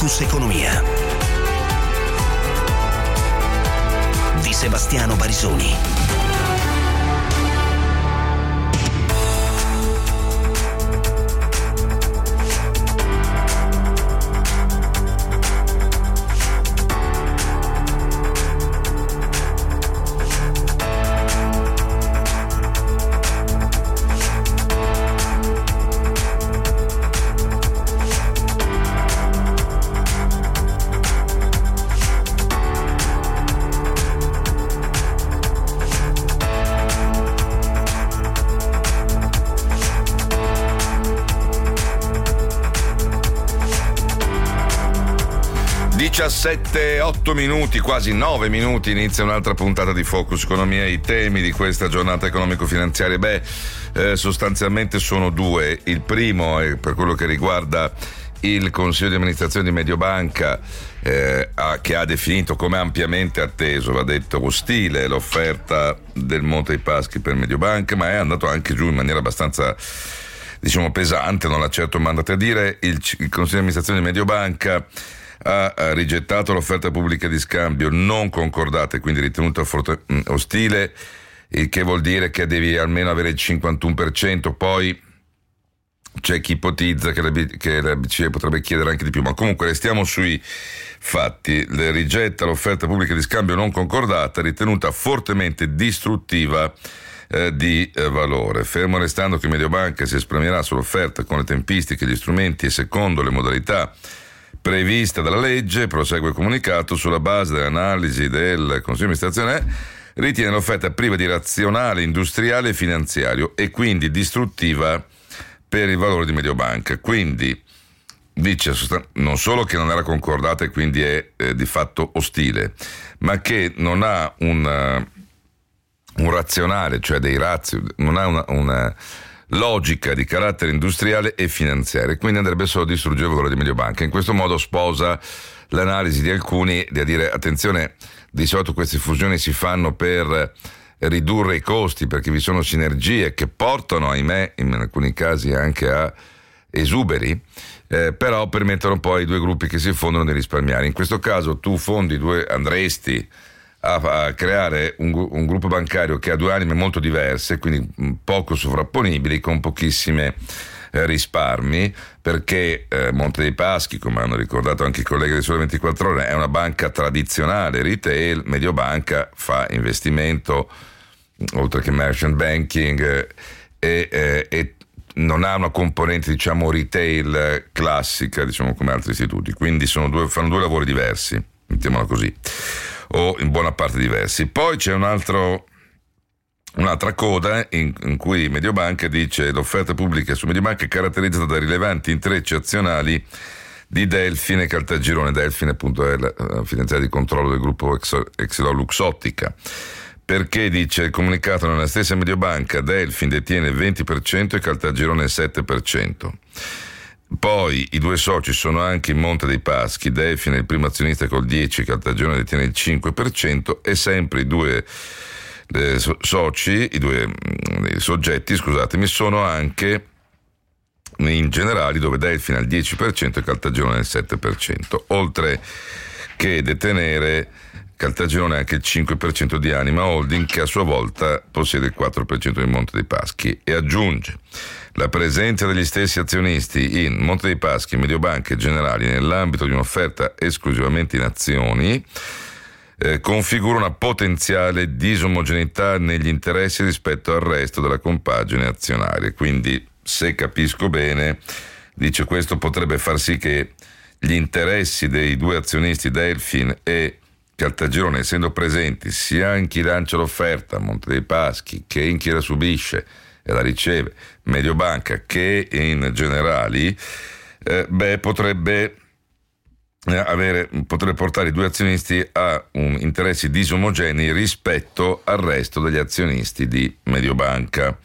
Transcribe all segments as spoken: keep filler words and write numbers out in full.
Focus Economia di Sebastiano Barisoni. diciassette, otto minuti, quasi nove minuti, inizia un'altra puntata di Focus Economia. I temi di questa giornata economico-finanziaria, beh, eh, sostanzialmente sono due. Il primo è per quello che riguarda il Consiglio di amministrazione di Mediobanca, eh, ha, che ha definito come ampiamente atteso, va detto, ostile l'offerta del Monte dei Paschi per Mediobanca, ma è andato anche giù in maniera abbastanza, diciamo, pesante, non l'ha certo mandato a dire. Il, il Consiglio di amministrazione di Mediobanca ha rigettato l'offerta pubblica di scambio non concordata e quindi ritenuta forte, mh, ostile, il che vuol dire che devi almeno avere il cinquantuno per cento. Poi c'è chi ipotizza che la, che la B C E potrebbe chiedere anche di più, ma comunque restiamo sui fatti. Le rigetta l'offerta pubblica di scambio non concordata, ritenuta fortemente distruttiva eh, di eh, valore, fermo restando che Mediobanca si esprimerà sull'offerta con le tempistiche, gli strumenti e secondo le modalità prevista dalla legge. Prosegue il comunicato: sulla base dell'analisi del Consiglio di amministrazione ritiene l'offerta priva di razionale industriale e finanziario e quindi distruttiva per il valore di Mediobanca. Quindi dice non solo che non era concordata e quindi è eh, di fatto ostile, ma che non ha un, uh, un razionale, cioè dei razzi, non ha una, una logica di carattere industriale e finanziario, quindi andrebbe solo a distruggere il valore di Mediobanca. In questo modo sposa l'analisi di alcuni di dire attenzione, di solito queste fusioni si fanno per ridurre i costi perché vi sono sinergie che portano, ahimè, in alcuni casi anche a esuberi, eh, però permettono poi ai due gruppi che si fondono di risparmiare. In questo caso tu fondi due, andresti a, a creare un, un gruppo bancario che ha due anime molto diverse, quindi poco sovrapponibili, con pochissime eh, risparmi, perché eh, Monte dei Paschi, come hanno ricordato anche i colleghi del Sole ventiquattro Ore, è una banca tradizionale, retail. Mediobanca fa investimento, oltre che merchant banking, eh, e, eh, e non ha una componente, diciamo, retail classica, diciamo, come altri istituti, quindi sono due, fanno due lavori diversi, mettiamola così, o in buona parte diversi. Poi c'è un altro, un'altra coda in, in cui Mediobanca dice: l'offerta pubblica su Mediobanca è caratterizzata da rilevanti intrecci azionali di Delfin e Caltagirone. Delfin appunto è la uh, finanziaria di controllo del gruppo Exeluxottica. Perché, dice il comunicato, nella stessa Mediobanca Delfin detiene il venti per cento e Caltagirone il sette per cento. Poi i due soci sono anche in Monte dei Paschi. Delfin è il primo azionista col dieci per cento, Caltagirone detiene il cinque per cento, e sempre i due eh, so- soci, i due eh, soggetti, scusatemi, sono anche in Generali, dove Delfin ha il dieci per cento e Caltagirone il sette per cento, oltre che detenere Caltagirone anche il cinque per cento di Anima Holding, che a sua volta possiede il quattro per cento di Monte dei Paschi, e aggiunge: la presenza degli stessi azionisti in Monte dei Paschi, Mediobanca e Generali nell'ambito di un'offerta esclusivamente in azioni eh, configura una potenziale disomogeneità negli interessi rispetto al resto della compagine azionaria. Quindi, se capisco bene, dice, questo potrebbe far sì che gli interessi dei due azionisti Delfin e Caltagirone, essendo presenti sia in chi lancia l'offerta, Monte dei Paschi, che in chi la subisce e la riceve, Mediobanca, che in Generali, eh, beh, potrebbe eh, avere, potrebbe portare i due azionisti a un interessi disomogenei rispetto al resto degli azionisti di Mediobanca.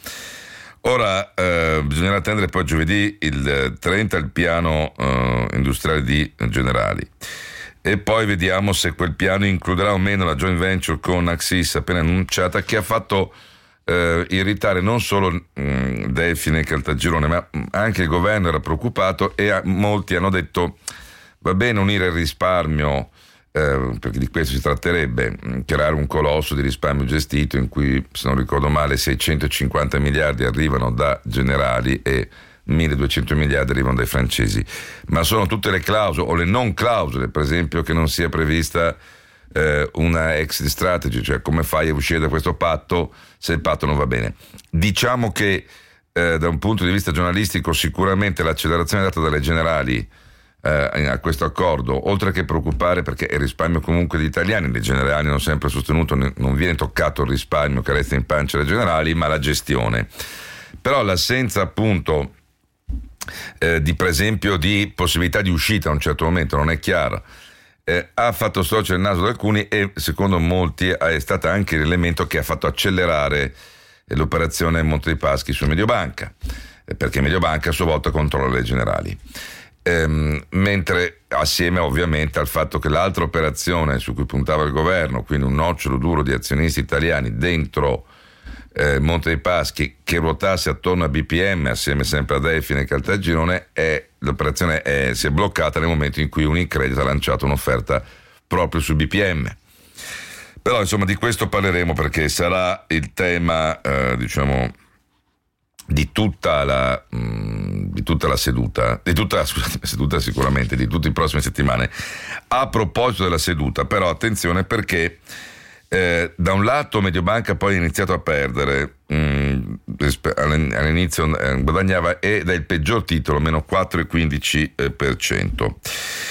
Ora eh, bisognerà attendere poi giovedì il trenta il piano eh, industriale di Generali. E poi vediamo se quel piano includerà o meno la joint venture con Axis appena annunciata, che ha fatto eh, irritare non solo mh, Delfin e Caltagirone, ma anche il governo era preoccupato, e a, molti hanno detto: Va bene unire il risparmio, eh, perché di questo si tratterebbe, creare un colosso di risparmio gestito in cui, se non ricordo male, seicentocinquanta miliardi arrivano da Generali e milleduecento miliardi arrivano dai francesi, ma sono tutte le clausole o le non clausole, per esempio, che non sia prevista eh, una exit strategy, cioè come fai a uscire da questo patto se il patto non va bene. Diciamo che eh, da un punto di vista giornalistico sicuramente l'accelerazione data dalle Generali eh, a questo accordo, oltre che preoccupare perché il risparmio comunque degli italiani, le Generali hanno sempre sostenuto non viene toccato il risparmio che resta in pancia alle Generali, ma la gestione. Però l'assenza appunto Eh, di per esempio di possibilità di uscita a un certo momento non è chiara, eh, ha fatto storcere il naso ad alcuni e secondo molti è stata anche l'elemento che ha fatto accelerare eh, l'operazione Monte dei Paschi su Mediobanca, eh, perché Mediobanca a sua volta controlla le Generali, ehm, mentre assieme ovviamente al fatto che l'altra operazione su cui puntava il governo, quindi un nocciolo duro di azionisti italiani dentro Eh, Monte dei Paschi, che ruotasse attorno a B P M assieme sempre ad Effine e Caltagirone, è, l'operazione è, si è bloccata nel momento in cui Unicredit ha lanciato un'offerta proprio su B P M. Però insomma di questo parleremo perché sarà il tema eh, diciamo di tutta la mh, di tutta la seduta di tutta scusate, seduta sicuramente di tutte le prossime settimane. A proposito della seduta, però attenzione perché Eh, da un lato Mediobanca poi ha iniziato a perdere, mh, all'inizio eh, guadagnava ed è il peggior titolo, meno quattro virgola quindici per cento.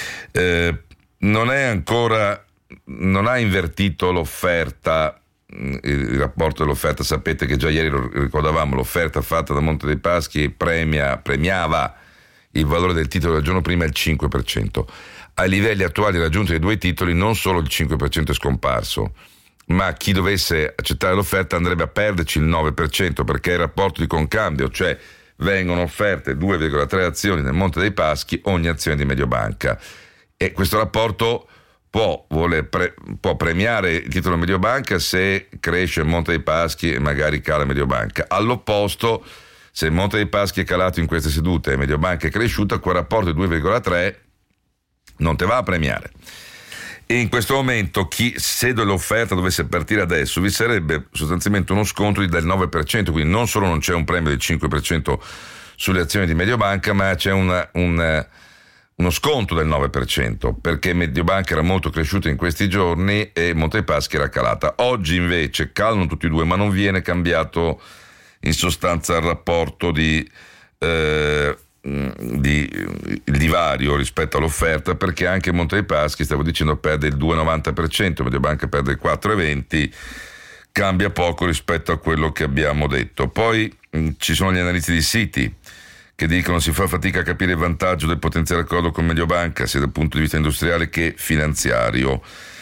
Eh, non è ancora, non ha invertito l'offerta, mh, il rapporto dell'offerta. Sapete che già ieri lo ricordavamo, l'offerta fatta da Monte dei Paschi premia, premiava il valore del titolo del giorno prima il cinque per cento. Ai livelli attuali raggiunti dai due titoli non solo il cinque per cento è scomparso, ma chi dovesse accettare l'offerta andrebbe a perderci il nove per cento perché è il rapporto di concambio, cioè vengono offerte due virgola tre azioni nel Monte dei Paschi ogni azione di Mediobanca e questo rapporto può, vuole pre, può premiare il titolo Mediobanca se cresce il Monte dei Paschi e magari cala Mediobanca. All'opposto, se il Monte dei Paschi è calato in queste sedute e Mediobanca è cresciuta, quel rapporto di due virgola tre non te va a premiare. E in questo momento, chi, se l'offerta dovesse partire adesso, vi sarebbe sostanzialmente uno sconto del nove per cento, quindi non solo non c'è un premio del cinque per cento sulle azioni di Mediobanca, ma c'è una, un, uno sconto del nove per cento, perché Mediobanca era molto cresciuta in questi giorni e Monte dei Paschi era calata. Oggi invece calano tutti e due, ma non viene cambiato in sostanza il rapporto di... Eh, Di, il divario rispetto all'offerta, perché anche Monte dei Paschi, stavo dicendo, perde il due virgola novanta per cento, Mediobanca perde il quattro virgola venti per cento, cambia poco rispetto a quello che abbiamo detto. Poi mh, ci sono gli analisti di Citi che dicono si fa fatica a capire il vantaggio del potenziale accordo con Mediobanca sia dal punto di vista industriale che finanziario.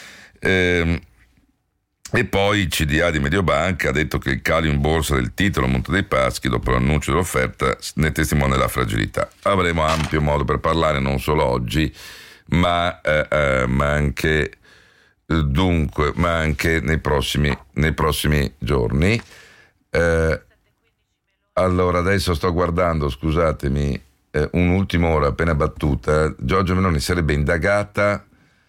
ehm, E poi il C D A di Mediobanca ha detto che il calo in borsa del titolo Monte dei Paschi dopo l'annuncio dell'offerta ne testimonia la fragilità. Avremo ampio modo per parlare non solo oggi, ma, eh, eh, ma anche eh, dunque, ma anche nei prossimi, nei prossimi giorni. Eh, allora adesso sto guardando, scusatemi, eh, un'ultima ora appena battuta. Giorgia Meloni sarebbe indagata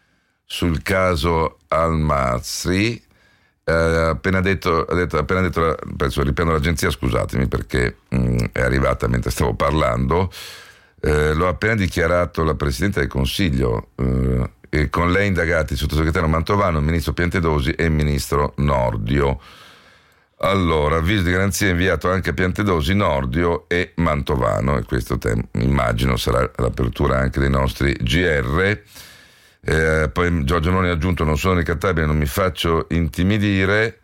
sul caso Al-Masri. Uh, appena detto, ha detto, appena detto, penso, riprendo l'agenzia, scusatemi perché mh, è arrivata mentre stavo parlando, uh, l'ho appena dichiarato la Presidente del Consiglio, uh, e con lei indagati il sottosegretario Mantovano, il ministro Piantedosi e il ministro Nordio. Allora, avviso di garanzia inviato anche a Piantedosi, Nordio e Mantovano, e questo tem- immagino sarà l'apertura anche dei nostri G R. Eh, poi Giorgio Meloni ha aggiunto: non sono ricattabile, non mi faccio intimidire.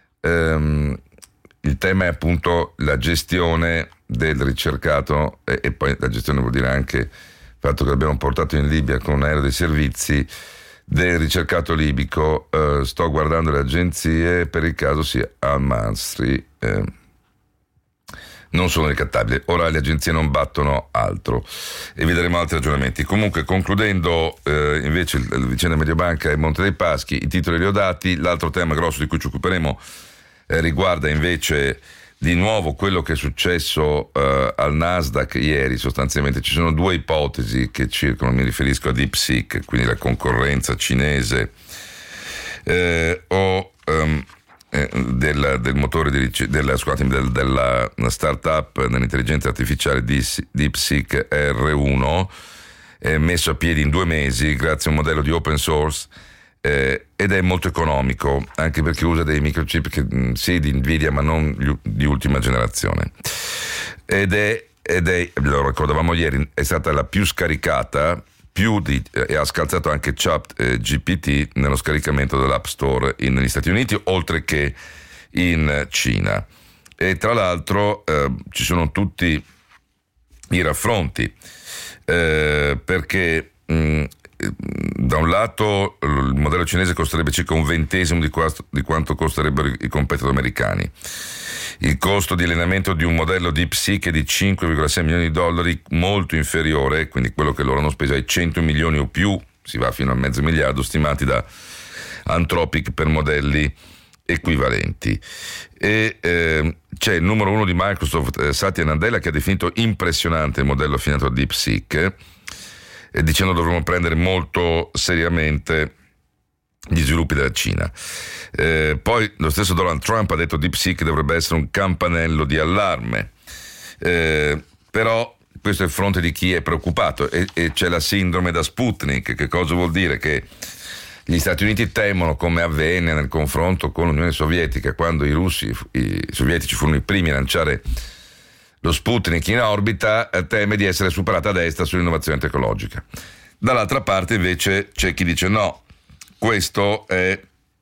Ehm, il tema è appunto la gestione del ricercato e, e poi la gestione vuol dire anche il fatto che l'abbiamo portato in Libia con un aereo dei servizi del ricercato libico. Eh, sto guardando le agenzie, per il caso sia Al-Masri, eh, non sono ricattabili. Ora le agenzie non battono altro e vedremo altri ragionamenti. Comunque, concludendo eh, invece la vicenda Mediobanca e Monte dei Paschi, i titoli li ho dati. L'altro tema grosso di cui ci occuperemo eh, riguarda invece di nuovo quello che è successo uh, al Nasdaq ieri. Sostanzialmente ci sono due ipotesi che circolano, mi riferisco a DeepSeek, quindi la concorrenza cinese eh, o um, eh, del, del motore di ric- della, scusatemi, del, della startup nell'intelligenza artificiale di DeepSeek R uno, eh, messo a piedi in due mesi grazie a un modello di open source. Eh, ed è molto economico, anche perché usa dei microchip che mh, sì di Nvidia ma non gli, di ultima generazione, ed è, ed è lo ricordavamo ieri, è stata la più scaricata, più di, eh, e ha scalzato anche Chat eh, G P T nello scaricamento dell'App Store in, negli Stati Uniti, oltre che in Cina. E tra l'altro eh, ci sono tutti i raffronti, eh, perché mh, da un lato il modello cinese costerebbe circa un ventesimo di, quasto, di quanto costerebbero i competitor americani. Il costo di allenamento di un modello DeepSeek è di cinque virgola sei milioni di dollari, molto inferiore, quindi quello che loro hanno speso, ai cento milioni o più, si va fino a mezzo miliardo, stimati da Anthropic per modelli equivalenti. E eh, c'è il numero uno di Microsoft, eh, Satya Nadella, che ha definito impressionante il modello affinato a DeepSeek, e dicendo dovremmo prendere molto seriamente gli sviluppi della Cina. Eh, poi lo stesso Donald Trump ha detto che DeepSeek dovrebbe essere un campanello di allarme, eh, però questo è il fronte di chi è preoccupato, e, e c'è la sindrome da Sputnik. Che cosa vuol dire? Che gli Stati Uniti temono, come avvenne nel confronto con l'Unione Sovietica, quando i russi, i sovietici furono i primi a lanciare lo Sputnik in orbita, teme di essere superata a destra sull'innovazione tecnologica. Dall'altra parte invece c'è chi dice no, questo è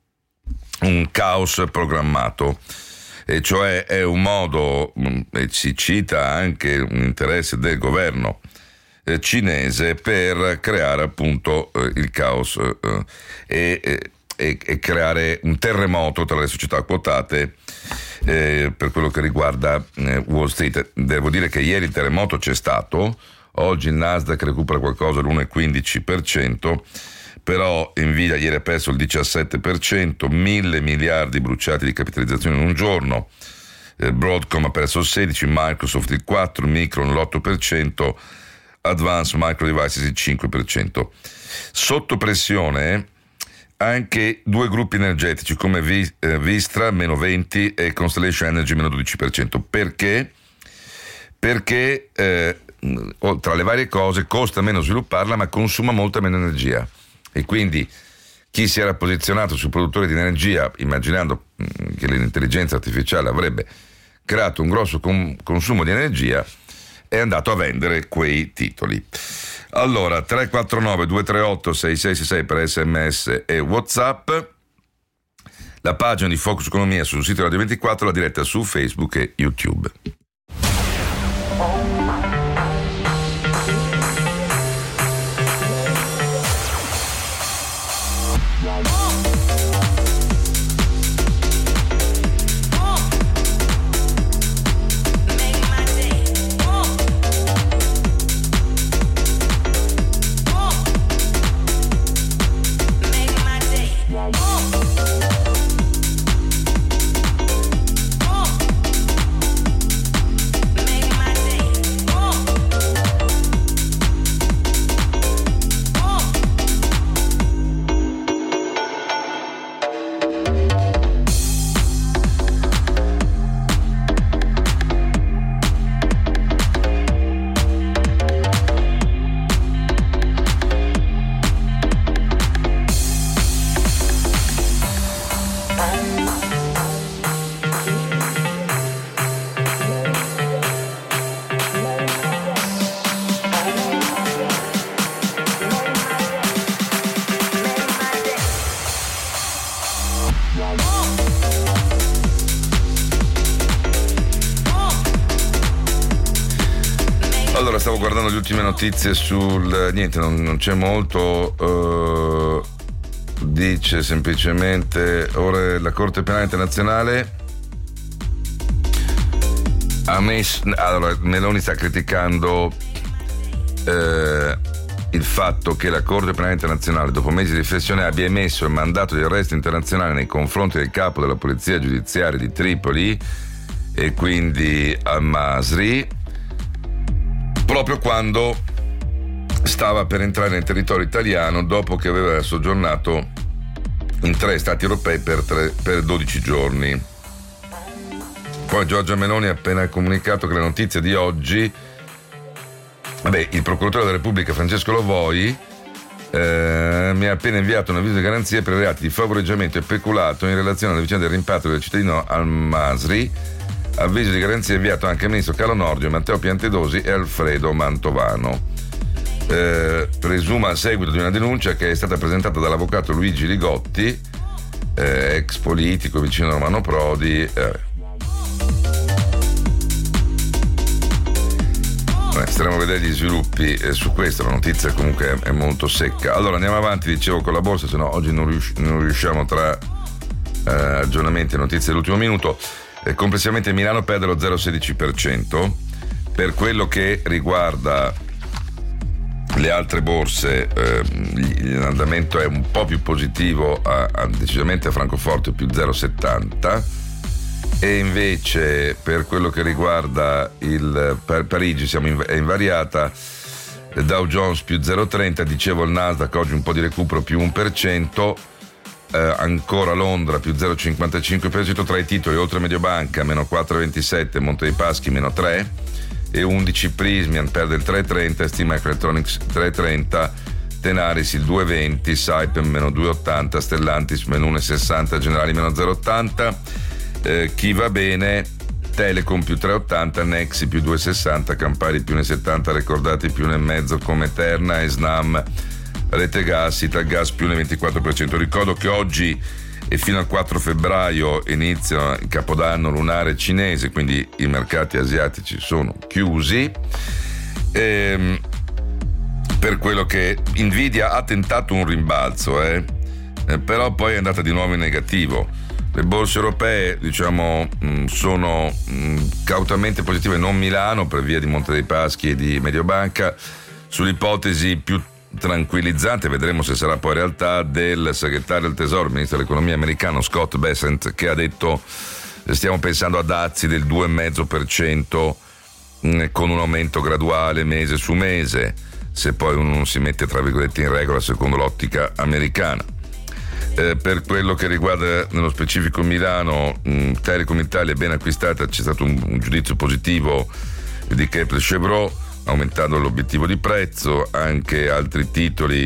un caos programmato, e cioè è un modo, e si cita anche un interesse del governo eh, cinese per creare appunto eh, il caos eh, e, e, e creare un terremoto tra le società quotate. Eh, per quello che riguarda eh, Wall Street, devo dire che ieri il terremoto c'è stato, oggi il Nasdaq recupera qualcosa, l'uno virgola quindici per cento, però Nvidia ieri ha perso il diciassette per cento, mille miliardi bruciati di capitalizzazione in un giorno, eh, Broadcom ha perso il sedici per cento, Microsoft il quattro per cento, Micron l'otto per cento, Advanced Micro Devices il cinque per cento. Sotto pressione anche due gruppi energetici come Vistra meno venti e Constellation Energy meno dodici per cento. Perché? Perché eh, tra le varie cose costa meno svilupparla ma consuma molta meno energia, e quindi chi si era posizionato sul produttore di energia immaginando mh, che l'intelligenza artificiale avrebbe creato un grosso com- consumo di energia è andato a vendere quei titoli. Allora, tre quattro nove due tre otto sei sei sei sei per sms e WhatsApp, la pagina di Focus Economia sul sito Radio ventiquattro, la diretta su Facebook e YouTube. Allora, stavo guardando le ultime notizie sul niente, non, non c'è molto. Uh, dice semplicemente ora la Corte Penale Internazionale ha messo. Allora, Meloni sta criticando uh, il fatto che la Corte Penale Internazionale, dopo mesi di riflessione, abbia emesso il mandato di arresto internazionale nei confronti del capo della polizia giudiziaria di Tripoli, e quindi al-Masri, proprio quando stava per entrare nel territorio italiano dopo che aveva soggiornato in tre stati europei per, tre, per dodici giorni. Poi Giorgia Meloni ha appena comunicato che la notizia di oggi, vabbè, il procuratore della Repubblica Francesco Lovoi eh, mi ha appena inviato un avviso di garanzia per i reati di favoreggiamento e peculato in relazione alla vicenda del rimpatrio del cittadino al-Masri. Avviso di garanzia inviato anche al ministro Carlo Nordio, Matteo Piantedosi e Alfredo Mantovano. Eh, presuma a seguito di una denuncia che è stata presentata dall'avvocato Luigi Ligotti, eh, ex politico vicino a Romano Prodi. Eh. Staremo a vedere gli sviluppi eh, su questo, la notizia comunque è, è molto secca. Allora andiamo avanti, dicevo, con la borsa, se no oggi non, rius- non riusciamo tra eh, aggiornamenti e notizie dell'ultimo minuto. Eh, complessivamente Milano perde lo zero virgola sedici per cento. Per quello che riguarda le altre borse, eh, l'andamento è un po' più positivo, a, a, decisamente a Francoforte più zero virgola settanta, e invece per quello che riguarda il per Parigi siamo in, è invariata, Dow Jones più zero virgola trenta, dicevo il Nasdaq oggi un po' di recupero più uno per cento, eh, ancora Londra più zero virgola cinquantacinque per cento, tra i titoli oltre Mediobanca meno quattro virgola ventisette, Monte dei Paschi meno tre e undici, Prysmian perde il tre virgola trenta, Steam Microelectronics tre virgola trenta, Tenaris il due virgola venti, Saipem meno due virgola ottanta, Stellantis meno uno virgola sessanta, Generali meno zero virgola ottanta, eh, chi va bene Telecom più tre virgola ottanta, Nexi più due virgola sessanta, Campari più uno virgola settanta, Recordati più uno virgola cinque come Terna e Snam, Rete Gas, Italgas più uno virgola ventiquattro per cento. Ricordo che oggi e fino al quattro febbraio inizia il Capodanno lunare cinese, quindi i mercati asiatici sono chiusi. Ehm, per quello che Nvidia ha tentato un rimbalzo, eh, eh, però poi è andata di nuovo in negativo. Le borse europee, diciamo, mh, sono mh, cautamente positive, non Milano per via di Monte dei Paschi e di Mediobanca, sull'ipotesi più tranquillizzante, vedremo se sarà poi realtà, del segretario del Tesoro, il ministro dell'economia americano Scott Bessent, che ha detto stiamo pensando a dazi del due virgola cinque per cento mh, con un aumento graduale mese su mese, se poi uno non si mette tra virgolette in regola secondo l'ottica americana. Eh, per quello che riguarda nello specifico Milano, mh, Telecom Italia è ben acquistata, c'è stato un, un giudizio positivo di Kepler Chevrolet, aumentando l'obiettivo di prezzo, anche altri titoli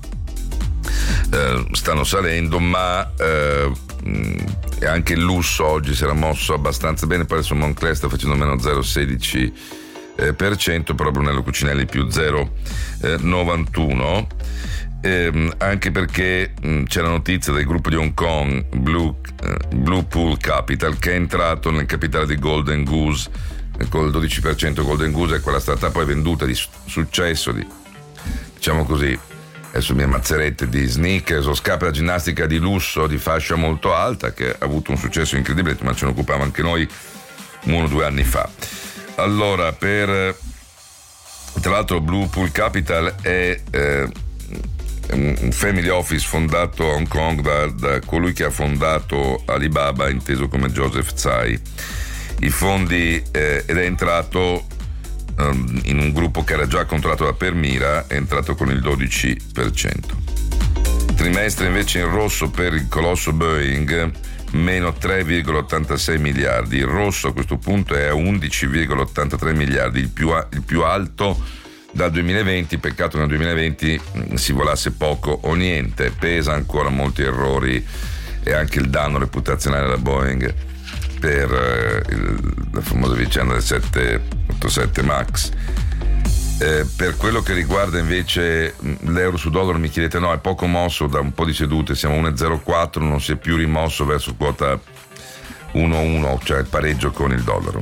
eh, stanno salendo, ma eh, mh, anche il lusso oggi si era mosso abbastanza bene, poi adesso Moncler sta facendo meno zero virgola sedici per cento, però Brunello Cucinelli più zero virgola novantuno. Eh, anche perché mh, c'è la notizia del gruppo di Hong Kong Blue, eh, Blue Pool Capital, che è entrato nel capitale di Golden Goose eh, col dodici per cento. Golden Goose è quella stata poi venduta di su- successo di, diciamo così, adesso mie mazzerette, di sneakers o scarpe da ginnastica di lusso di fascia molto alta, che ha avuto un successo incredibile, ma ce ne occupava anche noi uno o due anni fa. Allora, per tra l'altro Blue Pool Capital è eh, un family office fondato a Hong Kong da, da colui che ha fondato Alibaba, inteso come Joseph Tsai. I fondi eh, ed è entrato um, in un gruppo che era già controllato da Permira, è entrato con il dodici per cento. Trimestre invece in rosso per il colosso Boeing, meno tre virgola ottantasei miliardi. Il rosso a questo punto è a undici virgola ottantatré miliardi, il più, a, il più alto dal duemilaventi. Peccato che nel duemilaventi si volasse poco o niente, pesa ancora molti errori e anche il danno reputazionale della Boeing per eh, il, la famosa vicenda del sette ottantasette Max. Eh, per quello che riguarda invece l'euro su dollaro, mi chiedete, no, è poco mosso da un po' di sedute, siamo a uno virgola zero quattro, non si è più rimosso verso quota uno virgola uno, cioè il pareggio con il dollaro.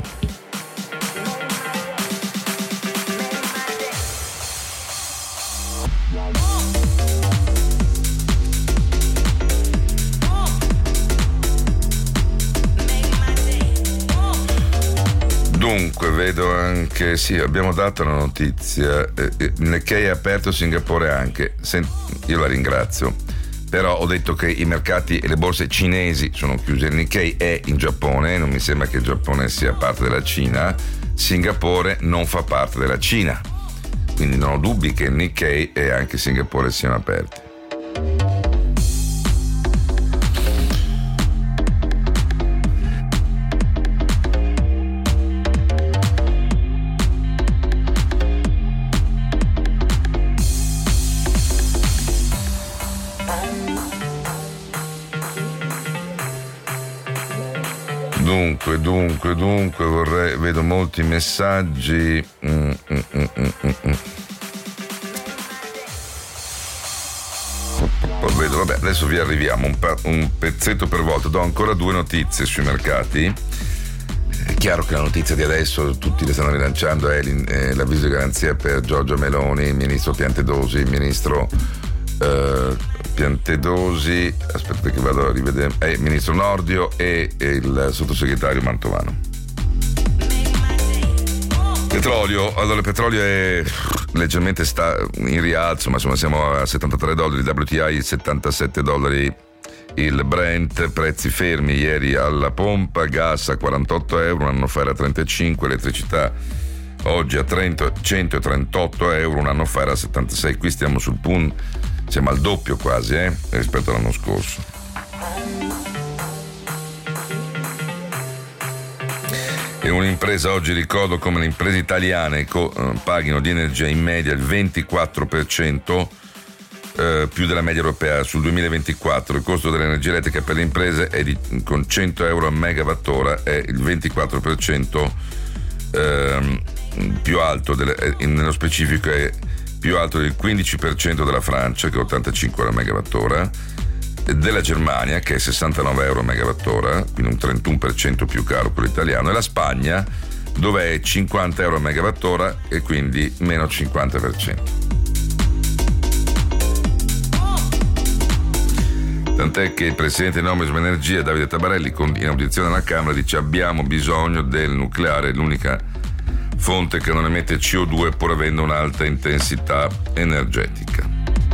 Dunque, vedo anche, sì, abbiamo dato la notizia, eh, Nikkei è aperto, Singapore anche. Sent, io la ringrazio. però ho detto che i mercati e le borse cinesi sono chiuse. Il Nikkei è in Giappone, non mi sembra che il Giappone sia parte della Cina. Singapore non fa parte della Cina, quindi non ho dubbi che il Nikkei e anche Singapore siano aperti. Dunque, dunque, dunque, vorrei, vedo molti messaggi. Mm, mm, mm, mm, mm. Vedo, vabbè, adesso vi arriviamo un, pa- un pezzetto per volta. Do ancora due notizie sui mercati. È chiaro che la notizia di adesso, tutti le stanno rilanciando, è, è l'avviso di garanzia per Giorgia Meloni, il ministro Piantedosi, il ministro eh, Piantedosi, aspetta che vado a rivedere, è il ministro Nordio e, e il sottosegretario Mantovano. Petrolio, allora il petrolio è leggermente sta in rialzo, ma insomma siamo a settantatré dollari, il W T I settantasette dollari, il Brent, prezzi fermi ieri alla pompa, gas a quarantotto euro, un anno fa era trentacinque, elettricità oggi a trenta, centotrentotto euro, un anno fa era settantasei, qui stiamo sul punto, siamo al doppio quasi eh, rispetto all'anno scorso. E un'impresa, oggi ricordo come le imprese italiane co- paghino di energia in media il ventiquattro per cento eh, più della media europea sul duemilaventiquattro. Il costo dell'energia elettrica per le imprese è di, con cento euro a megawattora, è il ventiquattro per cento eh, più alto, delle, eh, nello specifico è più alto del quindici per cento della Francia, che è ottantacinque euro a megawattora, della Germania, che è sessantanove euro a megawattora, quindi un trentuno per cento più caro quello italiano, e la Spagna, dove è cinquanta euro a megawattora e quindi meno cinquanta per cento. Tant'è che il presidente di Nomisma Energia, Davide Tabarelli, in audizione alla Camera, dice: abbiamo bisogno del nucleare, l'unica fonte che non emette C O due pur avendo un'alta intensità energetica.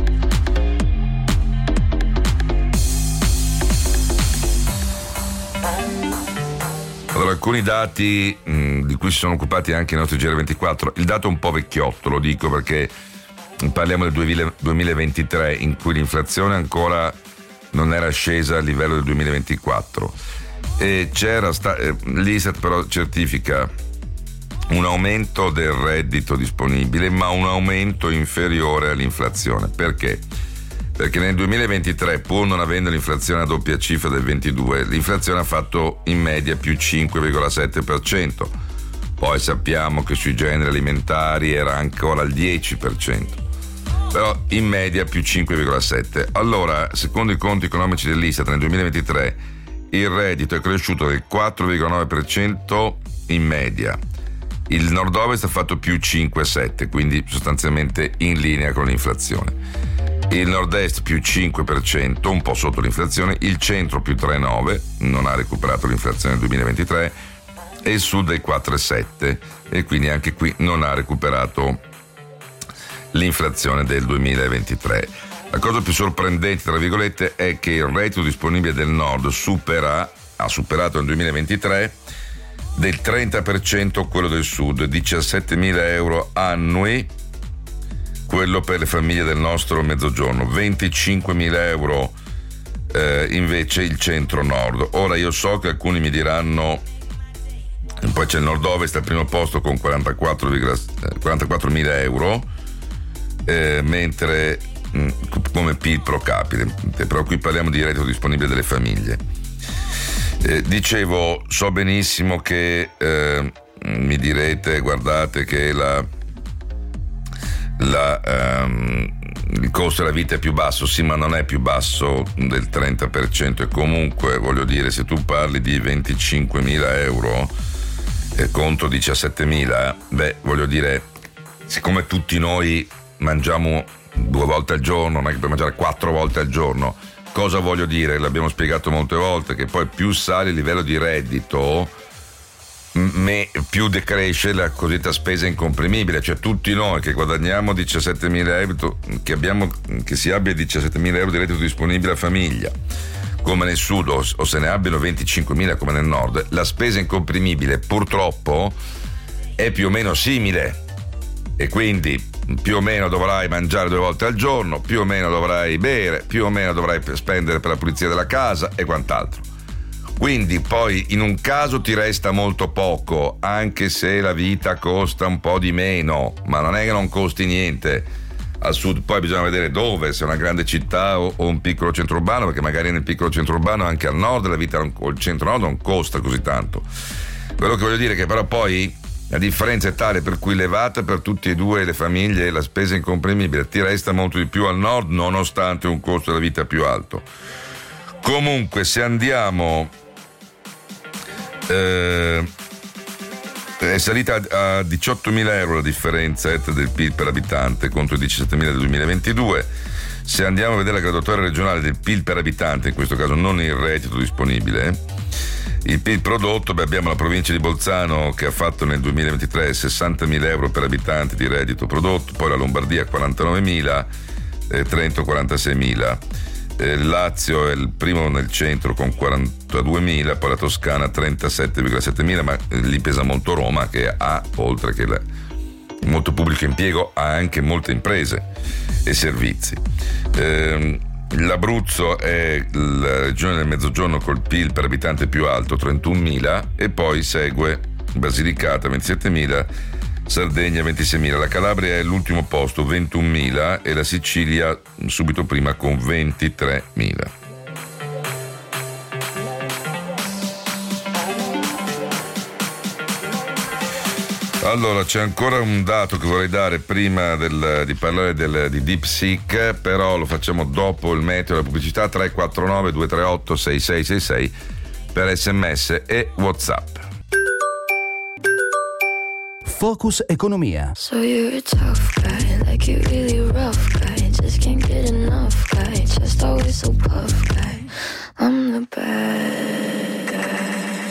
Allora, alcuni dati mh, di cui si sono occupati anche i nostri G R ventiquattro. Il dato è un po' vecchiotto, lo dico perché parliamo del duemilaventitré, in cui l'inflazione ancora non era scesa a livello del duemilaventiquattro, e c'era sta- eh, l'Istat però certifica un aumento del reddito disponibile, ma un aumento inferiore all'inflazione. Perché? Perché nel duemilaventitré, pur non avendo l'inflazione a doppia cifra del ventidue, l'inflazione ha fatto in media più cinque virgola sette per cento. Poi sappiamo che sui generi alimentari era ancora al dieci per cento. Però in media più cinque virgola sette. Allora, secondo i conti economici dell'Istat, nel duemilaventitré il reddito è cresciuto del quattro virgola nove per cento in media. Il nord-ovest ha fatto più cinque virgola sette, quindi sostanzialmente in linea con l'inflazione. Il nord-est più cinque per cento, un po' sotto l'inflazione, il centro più tre virgola nove, non ha recuperato l'inflazione nel duemilaventitré, e il sud è quattro virgola sette, e quindi anche qui non ha recuperato l'inflazione del duemilaventitré. La cosa più sorprendente, tra virgolette, è che il reddito disponibile del nord supera, ha superato nel duemilaventitré del trenta per cento quello del sud, diciassettemila euro annui quello per le famiglie del nostro mezzogiorno, venticinquemila euro eh, invece il centro-nord. Ora io so che alcuni mi diranno, poi c'è il nord-ovest al primo posto con quarantaquattromila euro, eh, mentre mh, come P I L pro capite, però qui parliamo di reddito disponibile delle famiglie. Eh, dicevo, so benissimo che eh, mi direte, guardate che la La, um, il costo della vita è più basso, sì, ma non è più basso del trenta per cento, e comunque voglio dire, se tu parli di venticinquemila euro eh, contro diciassettemila, beh, voglio dire, siccome tutti noi mangiamo due volte al giorno, non è che puoi mangiare quattro volte al giorno, cosa voglio dire? L'abbiamo spiegato molte volte, che poi più sale il livello di reddito, me, più decresce la cosiddetta spesa incomprimibile, cioè tutti noi che guadagniamo diciassettemila euro, che, abbiamo, che si abbia diciassettemila euro di reddito disponibile a famiglia, come nel sud, o, o se ne abbiano venticinquemila come nel nord, la spesa incomprimibile purtroppo è più o meno simile, e quindi più o meno dovrai mangiare due volte al giorno, più o meno dovrai bere, più o meno dovrai spendere per la pulizia della casa e quant'altro. Quindi poi in un caso ti resta molto poco, anche se la vita costa un po' di meno, ma non è che non costi niente. Al sud poi bisogna vedere dove, se è una grande città o, o un piccolo centro urbano, perché magari nel piccolo centro urbano anche al nord la vita o il centro nord non costa così tanto. Quello che voglio dire è che però poi la differenza è tale per cui levata per tutte e due le famiglie la spesa incomprimibile ti resta molto di più al nord, nonostante un costo della vita più alto. Comunque se andiamo eh, è salita a diciottomila euro la differenza del P I L per abitante contro i diciassettemila del duemilaventidue. Se andiamo a vedere la graduatoria regionale del P I L per abitante, in questo caso non il reddito disponibile, il P I L prodotto, beh, abbiamo la provincia di Bolzano che ha fatto nel duemilaventitré sessantamila euro per abitante di reddito prodotto, poi la Lombardia quarantanovemila, eh, Trento quarantaseimila. Eh, Lazio è il primo nel centro con quarantaduemila, poi la Toscana trentasette virgola settemila, ma eh, lì pesa molto Roma che ha, oltre che la, molto pubblico impiego, ha anche molte imprese e servizi. Eh, L'Abruzzo è la regione del Mezzogiorno col P I L per abitante più alto, trentunomila, e poi segue Basilicata ventisettemila, Sardegna ventiseimila, la Calabria è l'ultimo posto, ventunomila, e la Sicilia subito prima con ventitremila. Allora, c'è ancora un dato che vorrei dare prima del, di parlare del, di DeepSeek, però lo facciamo dopo il meteo e la pubblicità. Tre quattro nove due tre otto sei sei sei sei per sms e WhatsApp. Focus Economia. So you're a tough guy, like you really rough guy, just can't get enough guy, just always so puff guy, I'm the bad guy.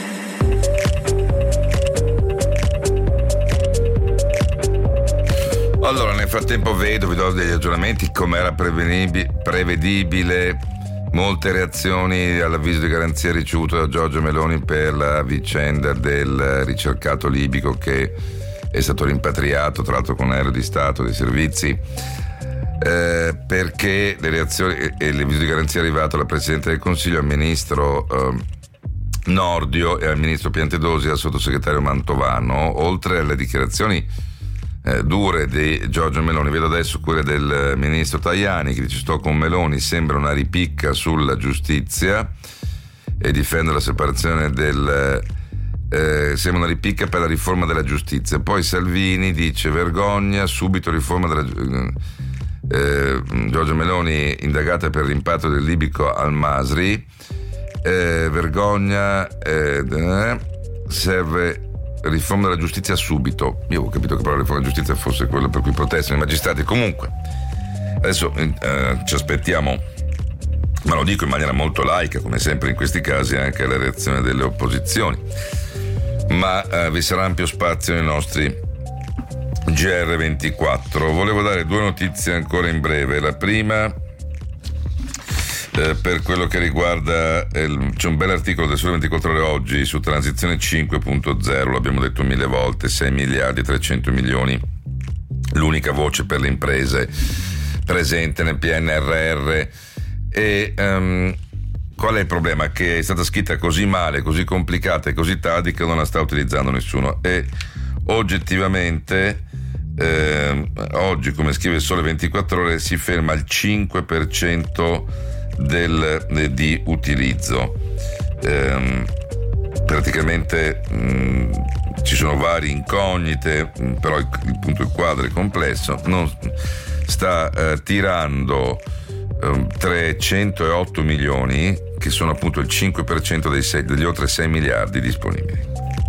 Allora, nel frattempo vedo, vi do degli aggiornamenti, come era prevedibile, molte reazioni all'avviso di garanzia ricevuto da Giorgia Meloni per la vicenda del ricercato libico che è stato rimpatriato, tra l'altro con aereo di Stato dei servizi, eh, perché le reazioni e l'avviso di garanzia è arrivato alla Presidente del Consiglio, al Ministro eh, Nordio e al Ministro Piantedosi e al Sottosegretario Mantovano, oltre alle dichiarazioni Eh, dure di Giorgia Meloni. Vedo adesso quelle del ministro Tajani che dice: sto con Meloni, sembra una ripicca sulla giustizia e difende la separazione del eh, sembra una ripicca per la riforma della giustizia. Poi Salvini dice: vergogna, subito riforma della eh, Giorgia Meloni indagata per il rimpatrio del libico al Masri, eh, vergogna, eh, serve riforma della giustizia subito. Io ho capito che però la riforma della giustizia fosse quella per cui protestano i magistrati. Comunque adesso eh, ci aspettiamo, ma lo dico in maniera molto laica come sempre in questi casi, anche alla reazione delle opposizioni, ma eh, vi sarà ampio spazio nei nostri G R ventiquattro. Volevo dare due notizie ancora in breve. La prima Eh, per quello che riguarda eh, c'è un bel articolo del Sole ventiquattro Ore oggi su Transizione cinque punto zero, l'abbiamo detto mille volte, sei miliardi e trecento milioni, l'unica voce per le imprese presente nel P N R R. E um, qual è il problema? Che è stata scritta così male, così complicata e così tardi che non la sta utilizzando nessuno, e oggettivamente eh, oggi, come scrive il Sole ventiquattro Ore, si ferma al cinque per cento del, de, di utilizzo. Ehm, praticamente mh, ci sono varie incognite, mh, però il, il punto il quadro è complesso. Non, sta eh, tirando eh, trecentootto milioni, che sono appunto il cinque per cento dei sei, degli oltre sei miliardi disponibili.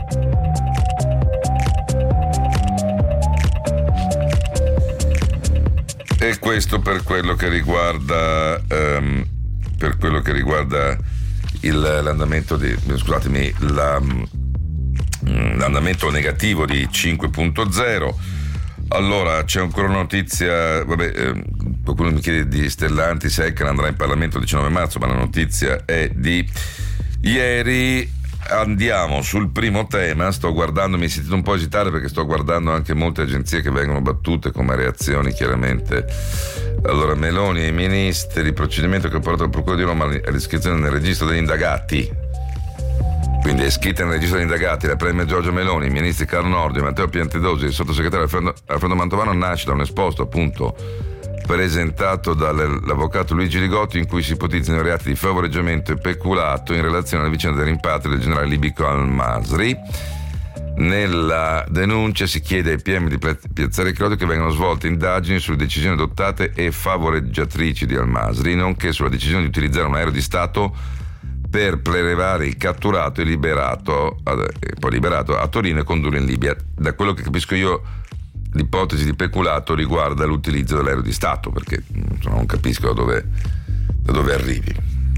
E questo per quello che riguarda um, per quello che riguarda il, l'andamento di scusatemi la, un andamento negativo di cinque punto zero. Allora c'è ancora una notizia, vabbè, eh, qualcuno mi chiede di Stellantis, Seccan andrà in Parlamento il diciannove marzo, ma la notizia è di ieri. Andiamo sul primo tema. Sto guardando, mi sentite un po' esitare perché sto guardando anche molte agenzie che vengono battute come reazioni, chiaramente. Allora, Meloni e i ministri, procedimento che ha portato al Procura di Roma all'iscrizione nel registro degli indagati. Quindi è iscritta nel registro degli indagati la premier Giorgia Meloni, i ministri Carlo Nordio, Matteo Piantedosi, il sottosegretario Alfredo, Alfredo Mantovano, nasce da un esposto appunto presentato dall'avvocato Luigi Rigotti in cui si ipotizzano reati di favoreggiamento e peculato in relazione alla vicenda del rimpatrio del generale libico Al-Masri. Nella denuncia si chiede ai P M di Piazzale Chiodo che vengano svolte indagini sulle decisioni adottate e favoreggiatrici di Al-Masri, nonché sulla decisione di utilizzare un aereo di Stato per prelevare il catturato e liberato, e poi liberato a Torino e condurlo in Libia. Da quello che capisco io, l'ipotesi di peculato riguarda l'utilizzo dell'aereo di Stato, perché insomma, non capisco da dove, da dove arrivi.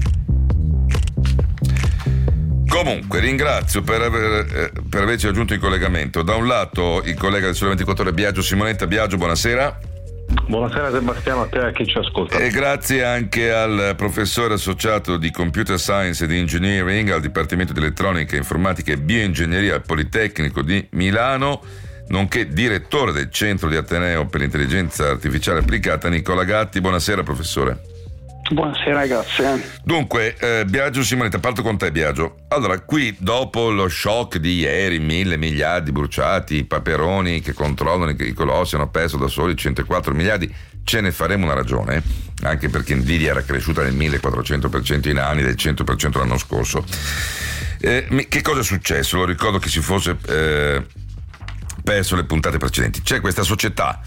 Comunque ringrazio per, aver, eh, per averci raggiunto in collegamento. Da un lato il collega del Sole ventiquattro Ore Biagio Simonetta. Biagio, buonasera. Buonasera Sebastiano, a te e a chi ci ascolta. E grazie anche al professore associato di Computer Science e di Engineering al Dipartimento di Elettronica, Informatica e Bioingegneria al Politecnico di Milano, nonché direttore del Centro di Ateneo per l'Intelligenza Artificiale Applicata, Nicola Gatti. Buonasera professore. Buonasera, grazie. Dunque, eh, Biagio Simonetta, parto con te Biagio. Allora, qui dopo lo shock di ieri, mille miliardi bruciati, i paperoni che controllano i colossi hanno perso da soli centoquattro miliardi, ce ne faremo una ragione, anche perché Nvidia era cresciuta del millequattrocento per cento in anni, del cento per cento l'anno scorso. Eh, che cosa è successo? Lo ricordo che si fosse eh, perso le puntate precedenti. C'è questa società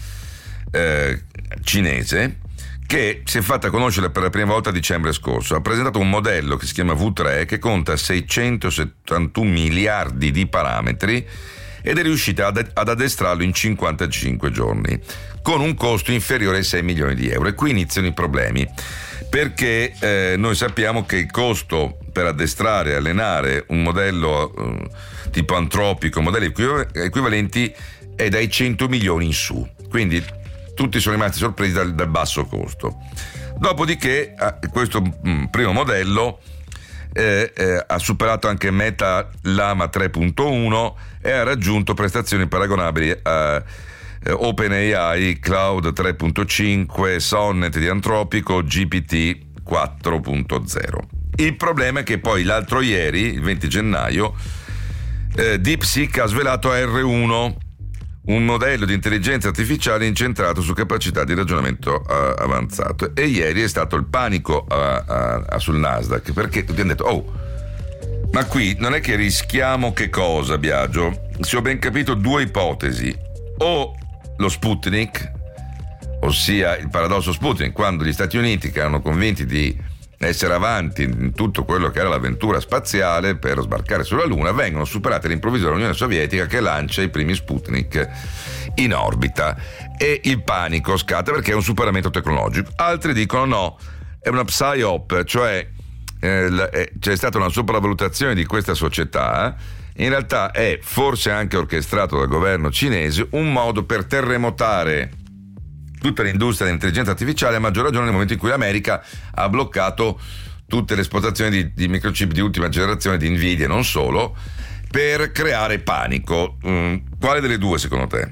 eh, cinese che si è fatta conoscere per la prima volta a dicembre scorso. Ha presentato un modello che si chiama V tre che conta seicentosettantuno miliardi di parametri ed è riuscita ad, ad addestrarlo in cinquantacinque giorni con un costo inferiore ai sei milioni di euro. E qui iniziano i problemi, perché eh, noi sappiamo che il costo per addestrare e allenare un modello eh, tipo antropico, modelli equivalenti, è dai cento milioni in su. Quindi tutti sono rimasti sorpresi dal, dal basso costo. Dopodiché eh, questo mh, primo modello eh, eh, ha superato anche Meta Llama tre punto uno e ha raggiunto prestazioni paragonabili a eh, OpenAI, Cloud tre punto cinque, Sonnet di Antropico, G P T quattro punto zero. Il problema è che poi l'altro ieri, il venti gennaio, eh, DeepSeek ha svelato A R uno, un modello di intelligenza artificiale incentrato su capacità di ragionamento uh, avanzato. E ieri è stato il panico uh, uh, uh, sul Nasdaq, perché tutti hanno detto: oh, ma qui non è che rischiamo che cosa, Biagio? Se ho ben capito, due ipotesi: o lo Sputnik, ossia il paradosso Sputnik, quando gli Stati Uniti, che erano convinti di essere avanti in tutto quello che era l'avventura spaziale per sbarcare sulla Luna, vengono superate all'improvviso dall'Unione Sovietica, che lancia i primi Sputnik in orbita, e il panico scatta perché è un superamento tecnologico. Altri dicono no, è una psyop, cioè eh, l- eh, c'è stata una sopravvalutazione di questa società. In realtà è forse anche orchestrato dal governo cinese un modo per terremotare tutta l'industria dell'intelligenza artificiale, a maggior ragione nel momento in cui l'America ha bloccato tutte le esportazioni di, di microchip di ultima generazione di Nvidia e non solo, per creare panico. Mm, quale delle due secondo te?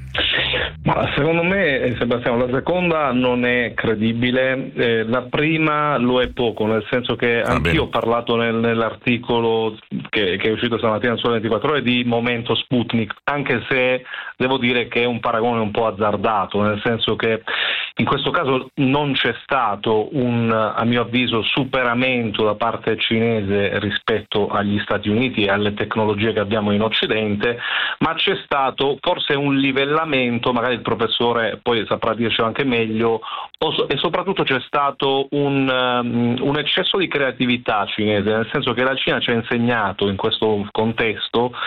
Ma secondo me, Sebastiano, la seconda non è credibile, eh, la prima lo è poco, nel senso che ah, anch'io bene. ho parlato nel, nell'articolo che, che è uscito stamattina su ventiquattro Ore di momento Sputnik, anche se devo dire che è un paragone un po' azzardato, nel senso che in questo caso non c'è stato un, a mio avviso, superamento da parte cinese rispetto agli Stati Uniti e alle tecnologie che abbiamo in Occidente, ma c'è stato forse un livellamento, magari il professore poi saprà dircelo anche meglio, e soprattutto c'è stato un, um, un eccesso di creatività cinese, nel senso che la Cina ci ha insegnato in questo contesto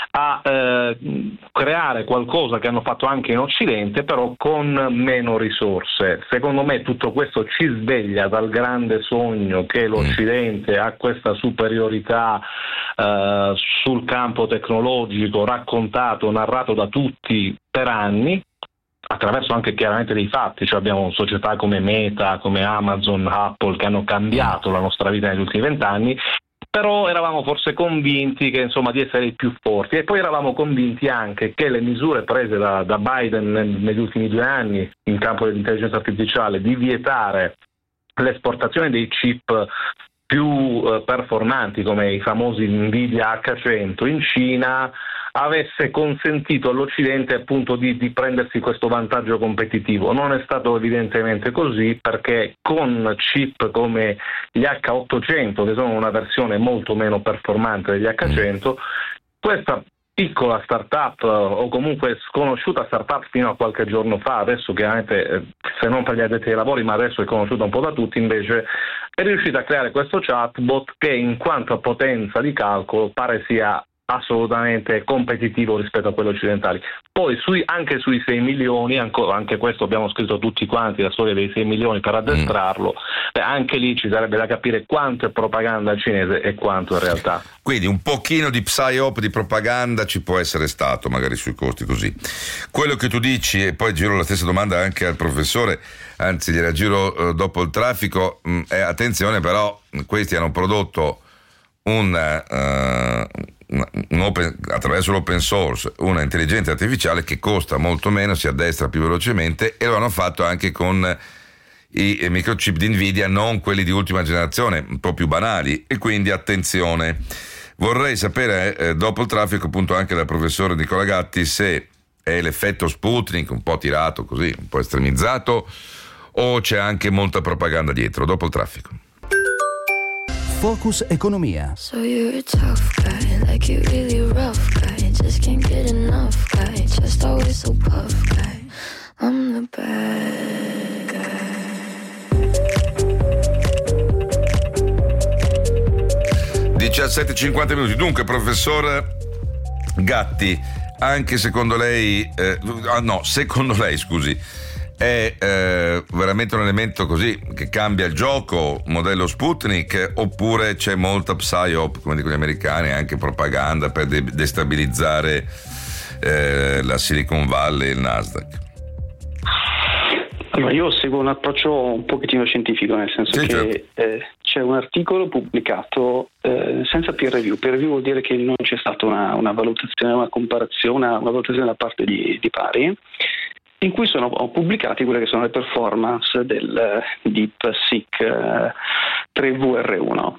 a eh, creare qualcosa che hanno fatto anche in Occidente, però con meno risorse. Secondo me tutto questo ci sveglia dal grande sogno che l'Occidente ha questa superiorità eh, sul campo tecnologico, raccontato, narrato da tutti per anni, attraverso anche chiaramente dei fatti. Cioè abbiamo società come Meta, come Amazon, Apple, che hanno cambiato la nostra vita negli ultimi vent'anni, però eravamo forse convinti che insomma di essere i più forti, e poi eravamo convinti anche che le misure prese da, da Biden negli ultimi due anni in campo dell'intelligenza artificiale, di vietare l'esportazione dei chip più eh, performanti come i famosi Nvidia acca cento in Cina, avesse consentito all'Occidente appunto di, di prendersi questo vantaggio competitivo. Non è stato evidentemente così, perché con chip come gli acca ottocento, che sono una versione molto meno performante degli acca cento, questa piccola startup, o comunque sconosciuta startup fino a qualche giorno fa, adesso chiaramente se non per gli addetti ai lavori, ma adesso è conosciuta un po' da tutti, invece è riuscita a creare questo chatbot che in quanto a potenza di calcolo pare sia assolutamente competitivo rispetto a quelli occidentali. Poi sui, anche sui sei milioni, anche, anche questo abbiamo scritto tutti quanti, la storia dei sei milioni per addestrarlo, mm. beh, anche lì ci sarebbe da capire quanto è propaganda cinese e quanto in realtà. Quindi un pochino di psyop, di propaganda ci può essere stato, magari sui costi così. Quello che tu dici, e poi giro la stessa domanda anche al professore, anzi gliela giro eh, dopo il traffico, mh, è, attenzione però, questi hanno prodotto un... Uh, Un open, attraverso l'open source, una intelligenza artificiale che costa molto meno, si addestra più velocemente, e lo hanno fatto anche con i microchip di Nvidia, non quelli di ultima generazione, un po' più banali, e quindi attenzione. Vorrei sapere eh, dopo il traffico appunto anche dal professore Nicola Gatti se è l'effetto Sputnik un po' tirato così, un po' estremizzato, o c'è anche molta propaganda dietro. Dopo il traffico. Focus Economia. So you're a tough guy, like you really rough guy, just can't get enough guy, just always so puff guy, I'm the bad guy. diciassette e cinquanta minuti. Dunque, professor Gatti, anche secondo lei, eh, ah no, secondo lei, scusi, è eh, veramente un elemento così che cambia il gioco, modello Sputnik, oppure c'è molta psyop, come dicono gli americani, anche propaganda per de- destabilizzare eh, la Silicon Valley e il Nasdaq? Allora, io seguo un approccio un pochettino scientifico, nel senso sì, che certo. eh, c'è un articolo pubblicato eh, senza peer review. Peer review vuol dire che non c'è stata una, una valutazione, una comparazione, una, una valutazione da parte di, di pari, in cui sono pubblicati quelle che sono le performance del DeepSeek eh, tre V R uno.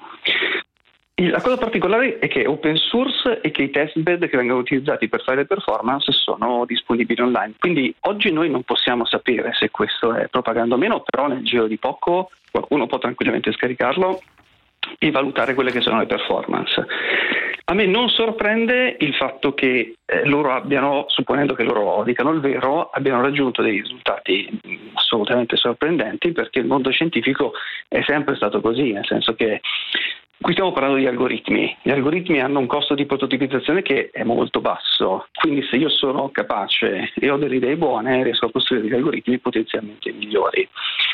La cosa particolare è che è open source e che i testbed che vengono utilizzati per fare le performance sono disponibili online. Quindi oggi noi non possiamo sapere se questo è propaganda o meno, però nel giro di poco qualcuno può tranquillamente scaricarlo e valutare quelle che sono le performance. A me non sorprende il fatto che eh, loro abbiano, supponendo che loro dicano il vero, abbiano raggiunto dei risultati assolutamente sorprendenti, perché il mondo scientifico è sempre stato così, nel senso che qui stiamo parlando di algoritmi. Gli algoritmi hanno un costo di prototipizzazione che è molto basso, quindi se io sono capace e ho delle idee buone, riesco a costruire degli algoritmi potenzialmente migliori.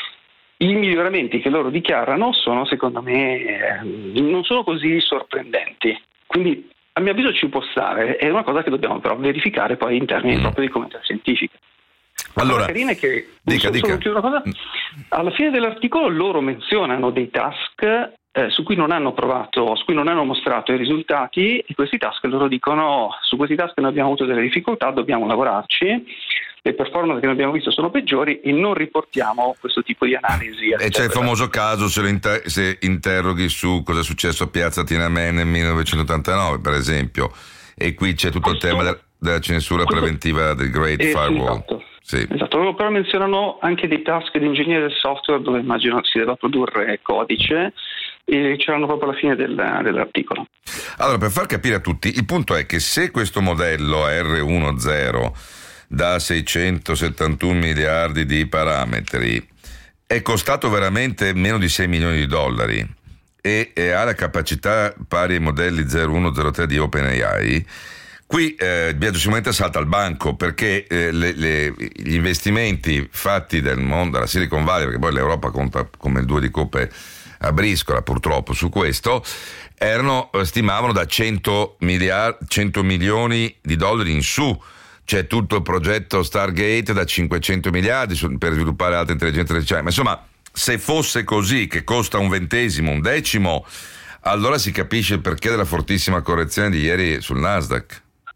I miglioramenti che loro dichiarano sono, secondo me, eh, non sono così sorprendenti. Quindi a mio avviso ci può stare, è una cosa che dobbiamo però verificare poi in termini mm. proprio di comunità scientifica. La allora, cosa carina è che dica, solo, dica. Una cosa, alla fine dell'articolo loro menzionano dei task eh, su cui non hanno provato, su cui non hanno mostrato i risultati, e questi task loro dicono: su questi task noi abbiamo avuto delle difficoltà, dobbiamo lavorarci, le performance che noi abbiamo visto sono peggiori e non riportiamo questo tipo di analisi. E c'è il famoso caso, se, inter- se interroghi su cosa è successo a Piazza Tiananmen nel millenovecentottantanove, per esempio, e qui c'è tutto questo, il tema della, della censura questo, preventiva del Great eh, Firewall. Esatto. Sì. Esatto, loro però menzionano anche dei task di ingegnere del software dove immagino si debba produrre codice, e c'erano proprio alla fine del, dell'articolo. Allora, per far capire a tutti, il punto è che se questo modello R dodici da seicentosettantuno miliardi di parametri è costato veramente meno di sei milioni di dollari e, e ha la capacità pari ai modelli zero uno zero tre di OpenAI, Qui eh, Biagio Simonetta salta al banco perché eh, le, le, gli investimenti fatti del mondo, dalla Silicon Valley, perché poi l'Europa conta come il due di coppe a briscola purtroppo su questo, erano, stimavano da cento, miliardi, cento milioni di dollari in su. C'è tutto il progetto Stargate da cinquecento miliardi per sviluppare alta intelligenza artificiale. Ma insomma, se fosse così, che costa un ventesimo, un decimo, allora si capisce il perché della fortissima correzione di ieri sul Nasdaq.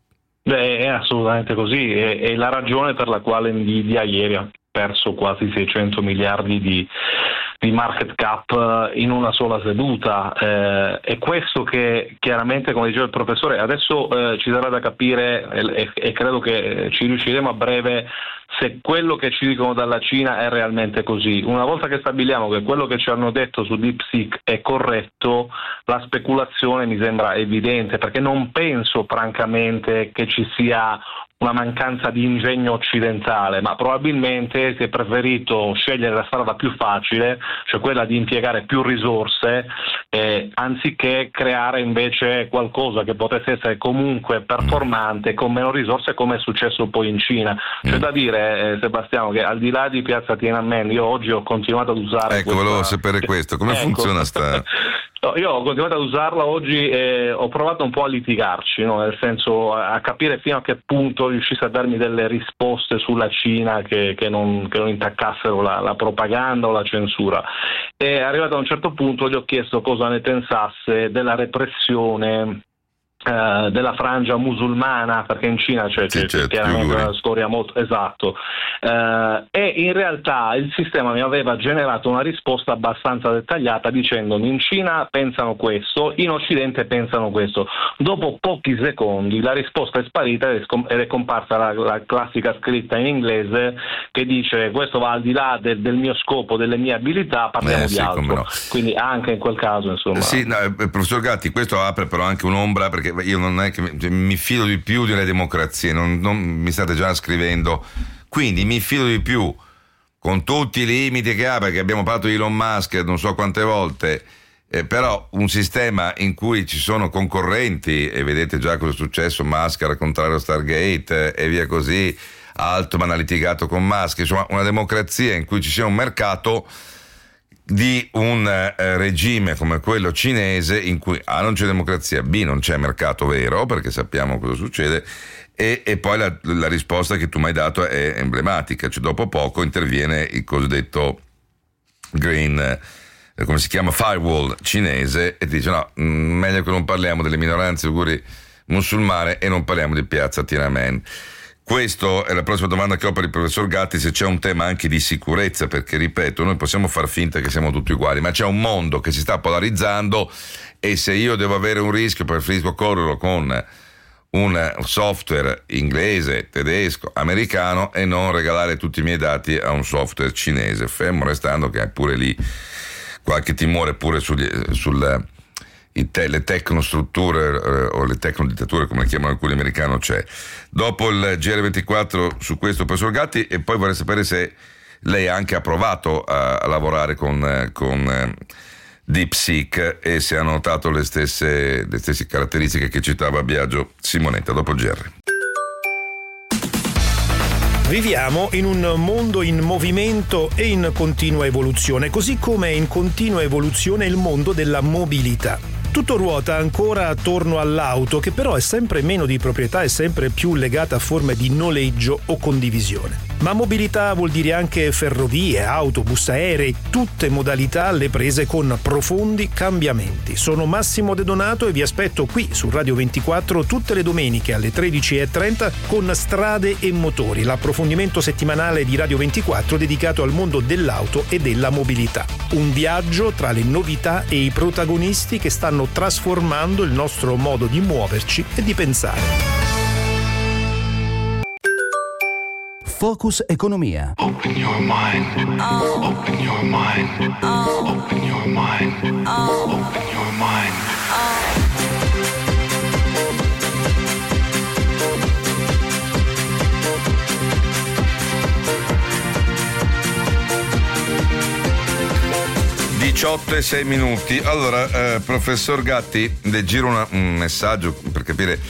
Beh, è assolutamente così, è, è la ragione per la quale Nvidia ieri ha perso quasi seicento miliardi di, di market cap in una sola seduta. Eh, è questo che chiaramente, come diceva il professore, adesso eh, ci sarà da capire e, e credo che ci riusciremo a breve se quello che ci dicono dalla Cina è realmente così. Una volta che stabiliamo che quello che ci hanno detto su DeepSeek è corretto, la speculazione mi sembra evidente, perché non penso francamente che ci sia una mancanza di ingegno occidentale, ma probabilmente si è preferito scegliere la strada più facile, cioè quella di impiegare più risorse, eh, anziché creare invece qualcosa che potesse essere comunque performante con meno risorse, come è successo poi in Cina. C'è da dire, eh, Sebastiano, che al di là di Piazza Tiananmen, io oggi ho continuato ad usare ecco questa... volevo sapere questo, come ecco. funziona sta... Io ho continuato ad usarla oggi e ho provato un po' a litigarci, no? Nel senso a capire fino a che punto riuscisse a darmi delle risposte sulla Cina che, che, non, che non intaccassero la, la propaganda o la censura. E arrivato a un certo punto gli ho chiesto cosa ne pensasse della repressione Uh, della frangia musulmana, perché in Cina c'è, sì, c'è, certo, c'è chiaramente una storia molto esatto uh, e in realtà il sistema mi aveva generato una risposta abbastanza dettagliata dicendomi: in Cina pensano questo, in Occidente pensano questo. Dopo pochi secondi la risposta è sparita ed è comparsa la, la classica scritta in inglese che dice: questo va al di là del, del mio scopo, delle mie abilità, parliamo eh, di sì, altro. No. Quindi anche in quel caso insomma sì, no, professor Gatti, questo apre però anche un'ombra, perché io non è che mi, cioè, mi fido di più delle democrazie, non, non mi state già scrivendo, quindi mi fido di più, con tutti i limiti che ha, perché abbiamo parlato di Elon Musk non so quante volte, eh, però un sistema in cui ci sono concorrenti, e vedete già cosa è successo, Musk al contrario Stargate eh, e via così, Altman ha litigato con Musk, insomma una democrazia in cui ci sia un mercato di un eh, regime come quello cinese in cui A non c'è democrazia, B non c'è mercato vero, perché sappiamo cosa succede, e, e poi la, la risposta che tu mi hai dato è emblematica, cioè dopo poco interviene il cosiddetto green, eh, come si chiama, firewall cinese, e ti dice no, mh, meglio che non parliamo delle minoranze uiguri musulmane e non parliamo di Piazza Tiananmen. Questa è la prossima domanda che ho per il professor Gatti, se c'è un tema anche di sicurezza, perché ripeto, noi possiamo far finta che siamo tutti uguali, ma c'è un mondo che si sta polarizzando e se io devo avere un rischio, preferisco correrlo con un software inglese, tedesco, americano e non regalare tutti i miei dati a un software cinese, fermo restando che è pure lì qualche timore pure sugli, sul... Te, le tecnostrutture eh, o le tecnodittature come le chiamano alcuni americani c'è. Dopo il G R ventiquattro su questo professor Gatti, e poi vorrei sapere se lei ha anche approvato a, a lavorare con, con eh, DeepSeek e se ha notato le stesse, le stesse caratteristiche che citava Biagio Simonetta. Dopo il G R. Viviamo in un mondo in movimento e in continua evoluzione, così come è in continua evoluzione il mondo della mobilità. Tutto ruota ancora attorno all'auto, che però è sempre meno di proprietà e sempre più legata a forme di noleggio o condivisione. Ma mobilità vuol dire anche ferrovie, autobus, aerei, tutte modalità alle prese con profondi cambiamenti. Sono Massimo De Donato e vi aspetto qui su Radio ventiquattro tutte le domeniche alle tredici e trenta con Strade e Motori, l'approfondimento settimanale di Radio ventiquattro dedicato al mondo dell'auto e della mobilità. Un viaggio tra le novità e i protagonisti che stanno trasformando il nostro modo di muoverci e di pensare. Focus Economia. Open your mind. Oh. Open your mind. Oh. Open your mind. Oh. Open your mind. Oh. diciotto e sei minuti. Allora, eh, professor Gatti, le giro una, un messaggio per capire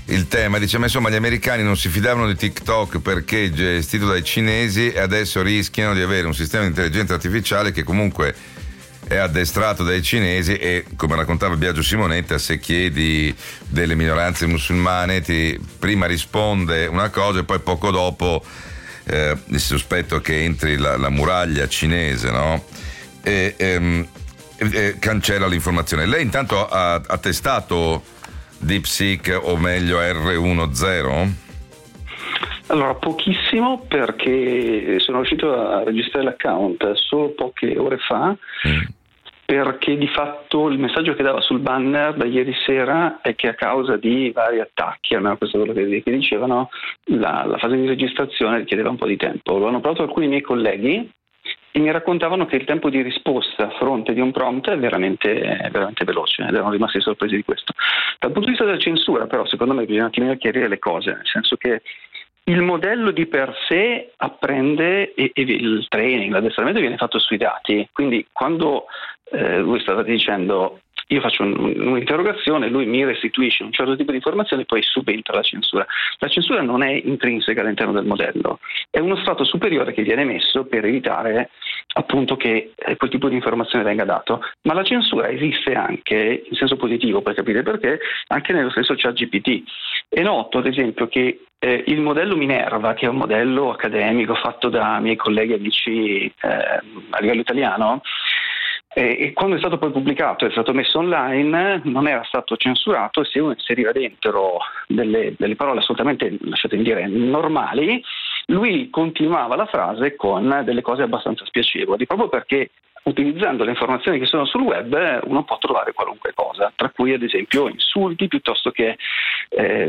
il tema, dice, ma insomma gli americani non si fidavano di TikTok perché gestito dai cinesi e adesso rischiano di avere un sistema di intelligenza artificiale che comunque è addestrato dai cinesi e, come raccontava Biagio Simonetta, se chiedi delle minoranze musulmane ti prima risponde una cosa e poi poco dopo eh, il sospetto che entri la, la muraglia cinese, no? E, ehm, e cancella l'informazione. Lei intanto ha, ha testato DeepSeek, o meglio erre uno.zero? Allora, pochissimo, perché sono riuscito a registrare l'account solo poche ore fa, mm. perché di fatto il messaggio che dava sul banner da ieri sera è che a causa di vari attacchi, almeno questo è quello che, che dicevano, la, la fase di registrazione richiedeva un po' di tempo. Lo hanno provato alcuni miei colleghi e mi raccontavano che il tempo di risposta a fronte di un prompt è veramente, è veramente veloce, ed erano rimasti sorpresi di questo. Dal punto di vista della censura, però, secondo me bisogna un attimino chiarire le cose, nel senso che il modello di per sé apprende e, e il training, l'addestramento viene fatto sui dati, quindi quando eh, voi stavate dicendo io faccio un, un'interrogazione, lui mi restituisce un certo tipo di informazioni, poi subentra la censura. La censura non è intrinseca all'interno del modello, è uno strato superiore che viene messo per evitare appunto che eh, quel tipo di informazione venga dato, ma la censura esiste anche in senso positivo, per capire perché, anche nello stesso ChatGPT. È noto ad esempio che eh, il modello Minerva, che è un modello accademico fatto da miei colleghi amici eh, a livello italiano, e quando è stato poi pubblicato, è stato messo online, non era stato censurato, e se uno inseriva dentro delle, delle parole assolutamente, lasciatemi dire, normali, lui continuava la frase con delle cose abbastanza spiacevoli, proprio perché utilizzando le informazioni che sono sul web uno può trovare qualunque cosa, tra cui ad esempio insulti piuttosto che eh,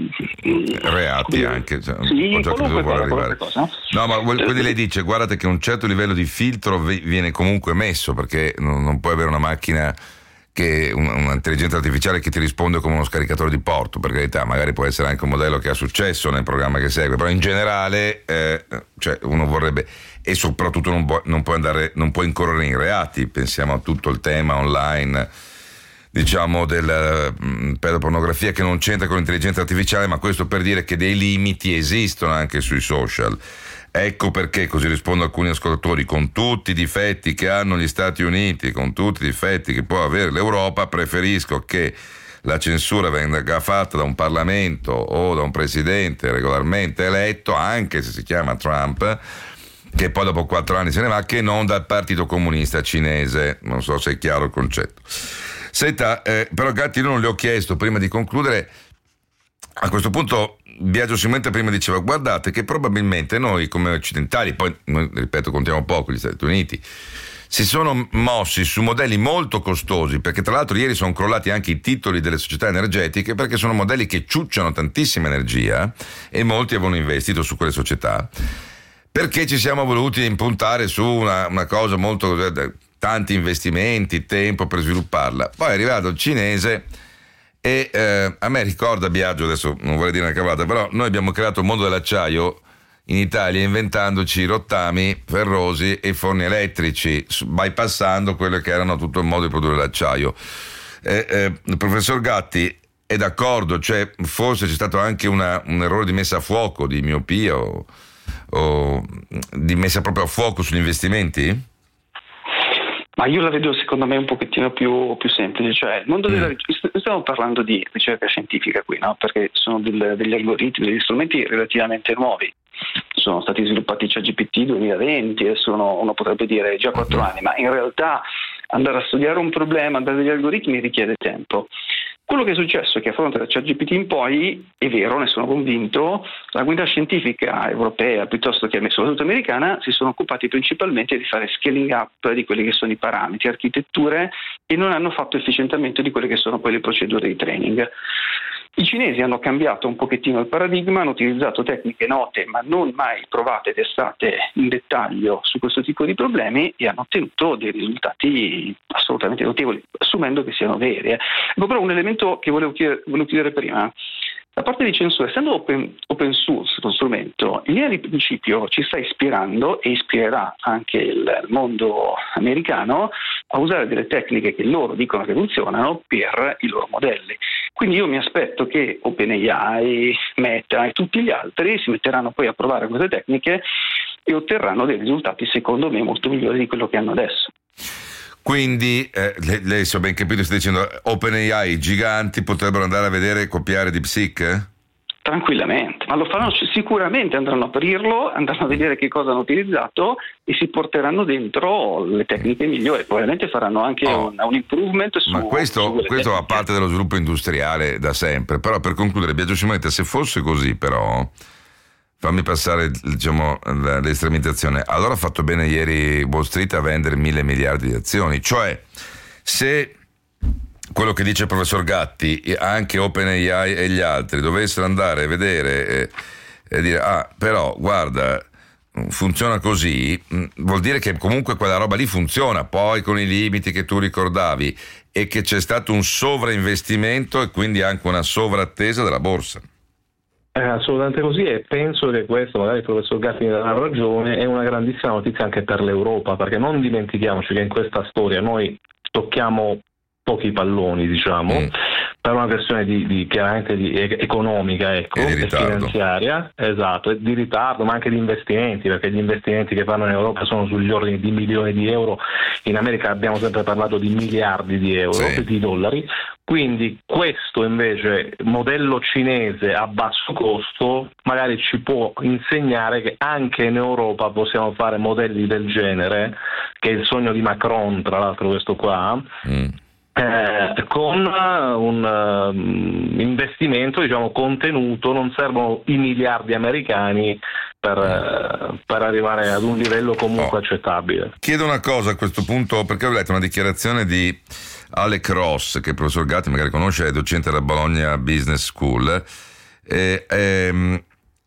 reati come, anche, cioè, sì, qualunque cosa, qualunque cosa. No, ma quindi lei dice, guardate che un certo livello di filtro viene comunque messo, perché non, non puoi avere una macchina che un'intelligenza artificiale che ti risponde come uno scaricatore di porto, per carità, magari può essere anche un modello che ha successo nel programma che segue, però in generale eh, cioè uno vorrebbe, e soprattutto non può, non può andare, non può incorrere in reati. Pensiamo a tutto il tema online, diciamo, della mh, pedopornografia, che non c'entra con l'intelligenza artificiale, ma questo per dire che dei limiti esistono anche sui social. Ecco perché, così rispondono alcuni ascoltatori, con tutti i difetti che hanno gli Stati Uniti, con tutti i difetti che può avere l'Europa, preferisco che la censura venga fatta da un Parlamento o da un presidente regolarmente eletto, anche se si chiama Trump, che poi dopo quattro anni se ne va, che non dal Partito Comunista Cinese. Non so se è chiaro il concetto. Senta, eh, però Gatti, io non le ho chiesto, prima di concludere, a questo punto Biagio Simonetta prima diceva, guardate che probabilmente noi come occidentali, poi noi, ripeto, contiamo poco gli Stati Uniti, si sono mossi su modelli molto costosi, perché tra l'altro ieri sono crollati anche i titoli delle società energetiche, perché sono modelli che ciucciano tantissima energia e molti avevano investito su quelle società, perché ci siamo voluti impuntare su una, una cosa molto, tanti investimenti, tempo per svilupparla. Poi è arrivato il cinese e eh, a me ricorda, Biagio, adesso non vorrei dire una cavolata, però noi abbiamo creato il mondo dell'acciaio in Italia inventandoci rottami ferrosi e forni elettrici, bypassando quello che erano tutto il modo di produrre l'acciaio. Eh, eh, il professor Gatti è d'accordo, cioè forse c'è stato anche una, un errore di messa a fuoco, di miopia o, o di messa proprio a fuoco sugli investimenti? Ma io la vedo secondo me un pochettino più, più semplice, cioè il mondo della ricerca, stiamo parlando di ricerca scientifica qui, no? Perché sono del, degli algoritmi, degli strumenti relativamente nuovi, sono stati sviluppati ChatGPT duemilaventi e sono, uno potrebbe dire già quattro anni, ma in realtà andare a studiare un problema, andare degli algoritmi richiede tempo. Quello che è successo è che a fronte da ChatGPT in poi, è vero, ne sono convinto, la comunità scientifica europea piuttosto che soprattutto americana si sono occupati principalmente di fare scaling up di quelli che sono i parametri, architetture, e non hanno fatto efficientamento di quelle che sono poi le procedure di training. I cinesi hanno cambiato un pochettino il paradigma, hanno utilizzato tecniche note ma non mai provate e testate in dettaglio su questo tipo di problemi e hanno ottenuto dei risultati assolutamente notevoli, assumendo che siano veri. Ecco, però un elemento che volevo chiedere, volevo chiedere prima, la parte di censura, essendo open, open source lo strumento, in linea di principio ci sta ispirando e ispirerà anche il mondo americano a usare delle tecniche che loro dicono che funzionano per i loro modelli. Quindi io mi aspetto che OpenAI, Meta e tutti gli altri si metteranno poi a provare queste tecniche e otterranno dei risultati secondo me molto migliori di quello che hanno adesso. Quindi, eh, lei, lei se ho ben capito sta dicendo OpenAI, i giganti potrebbero andare a vedere e copiare DeepSeek? Eh? Tranquillamente, ma lo faranno sicuramente, andranno a aprirlo, andranno a vedere che cosa hanno utilizzato e si porteranno dentro le tecniche migliori, probabilmente faranno anche oh, un, un improvement su. Ma questo, su questo fa parte dello sviluppo industriale da sempre, però per concludere, Biagio Simonetta, se fosse così però, fammi passare diciamo l'estremizzazione, allora ha fatto bene ieri Wall Street a vendere mille miliardi di azioni, cioè se quello che dice il professor Gatti, anche OpenAI e gli altri dovessero andare a vedere e, e dire ah però guarda funziona così, vuol dire che comunque quella roba lì funziona, poi con i limiti che tu ricordavi, e che c'è stato un sovrainvestimento e quindi anche una sovrattesa della borsa. È assolutamente così, e penso che questo, magari il professor Gatti mi darà ragione, è una grandissima notizia anche per l'Europa, perché non dimentichiamoci che in questa storia noi tocchiamo pochi palloni, diciamo, mm. per una questione di, di chiaramente di economica, ecco, e, di e finanziaria, esatto, e di ritardo, ma anche di investimenti, perché gli investimenti che fanno in Europa sono sugli ordini di milioni di euro, in America abbiamo sempre parlato di miliardi di euro, sì. di dollari, quindi questo invece modello cinese a basso costo magari ci può insegnare che anche in Europa possiamo fare modelli del genere, che è il sogno di Macron, tra l'altro questo qua, mm. Eh, con un uh, investimento diciamo contenuto, non servono i miliardi americani per, uh, per arrivare ad un livello comunque oh. accettabile. Chiedo una cosa a questo punto, perché ho letto una dichiarazione di Alec Ross, che il professor Gatti magari conosce, è docente della Bologna Business School, e, e,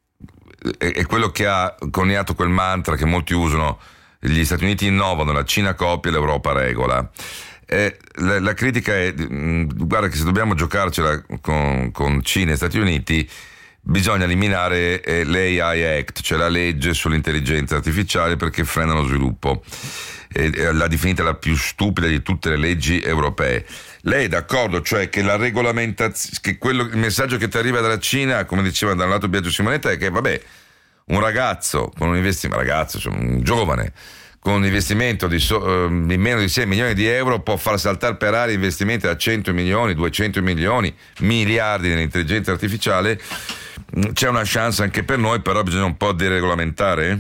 è quello che ha coniato quel mantra che molti usano: gli Stati Uniti innovano, la Cina copia, l'Europa regola. Eh, la, la critica è mh, guarda che se dobbiamo giocarcela con, con Cina e Stati Uniti bisogna eliminare eh, l'A I Act, cioè la legge sull'intelligenza artificiale, perché frena lo sviluppo. Eh, l'ha definita la più stupida di tutte le leggi europee. Lei è d'accordo, cioè che la regolamentazione, che quello, il messaggio che ti arriva dalla Cina, come diceva da un lato Biagio Simonetta, è che vabbè, un ragazzo con un investimento, ragazzo, cioè un giovane con un investimento di, so, di meno di sei milioni di euro può far saltare per aria investimenti da cento milioni, duecento milioni, miliardi nell'intelligenza artificiale. C'è una chance anche per noi, però bisogna un po' deregolamentare?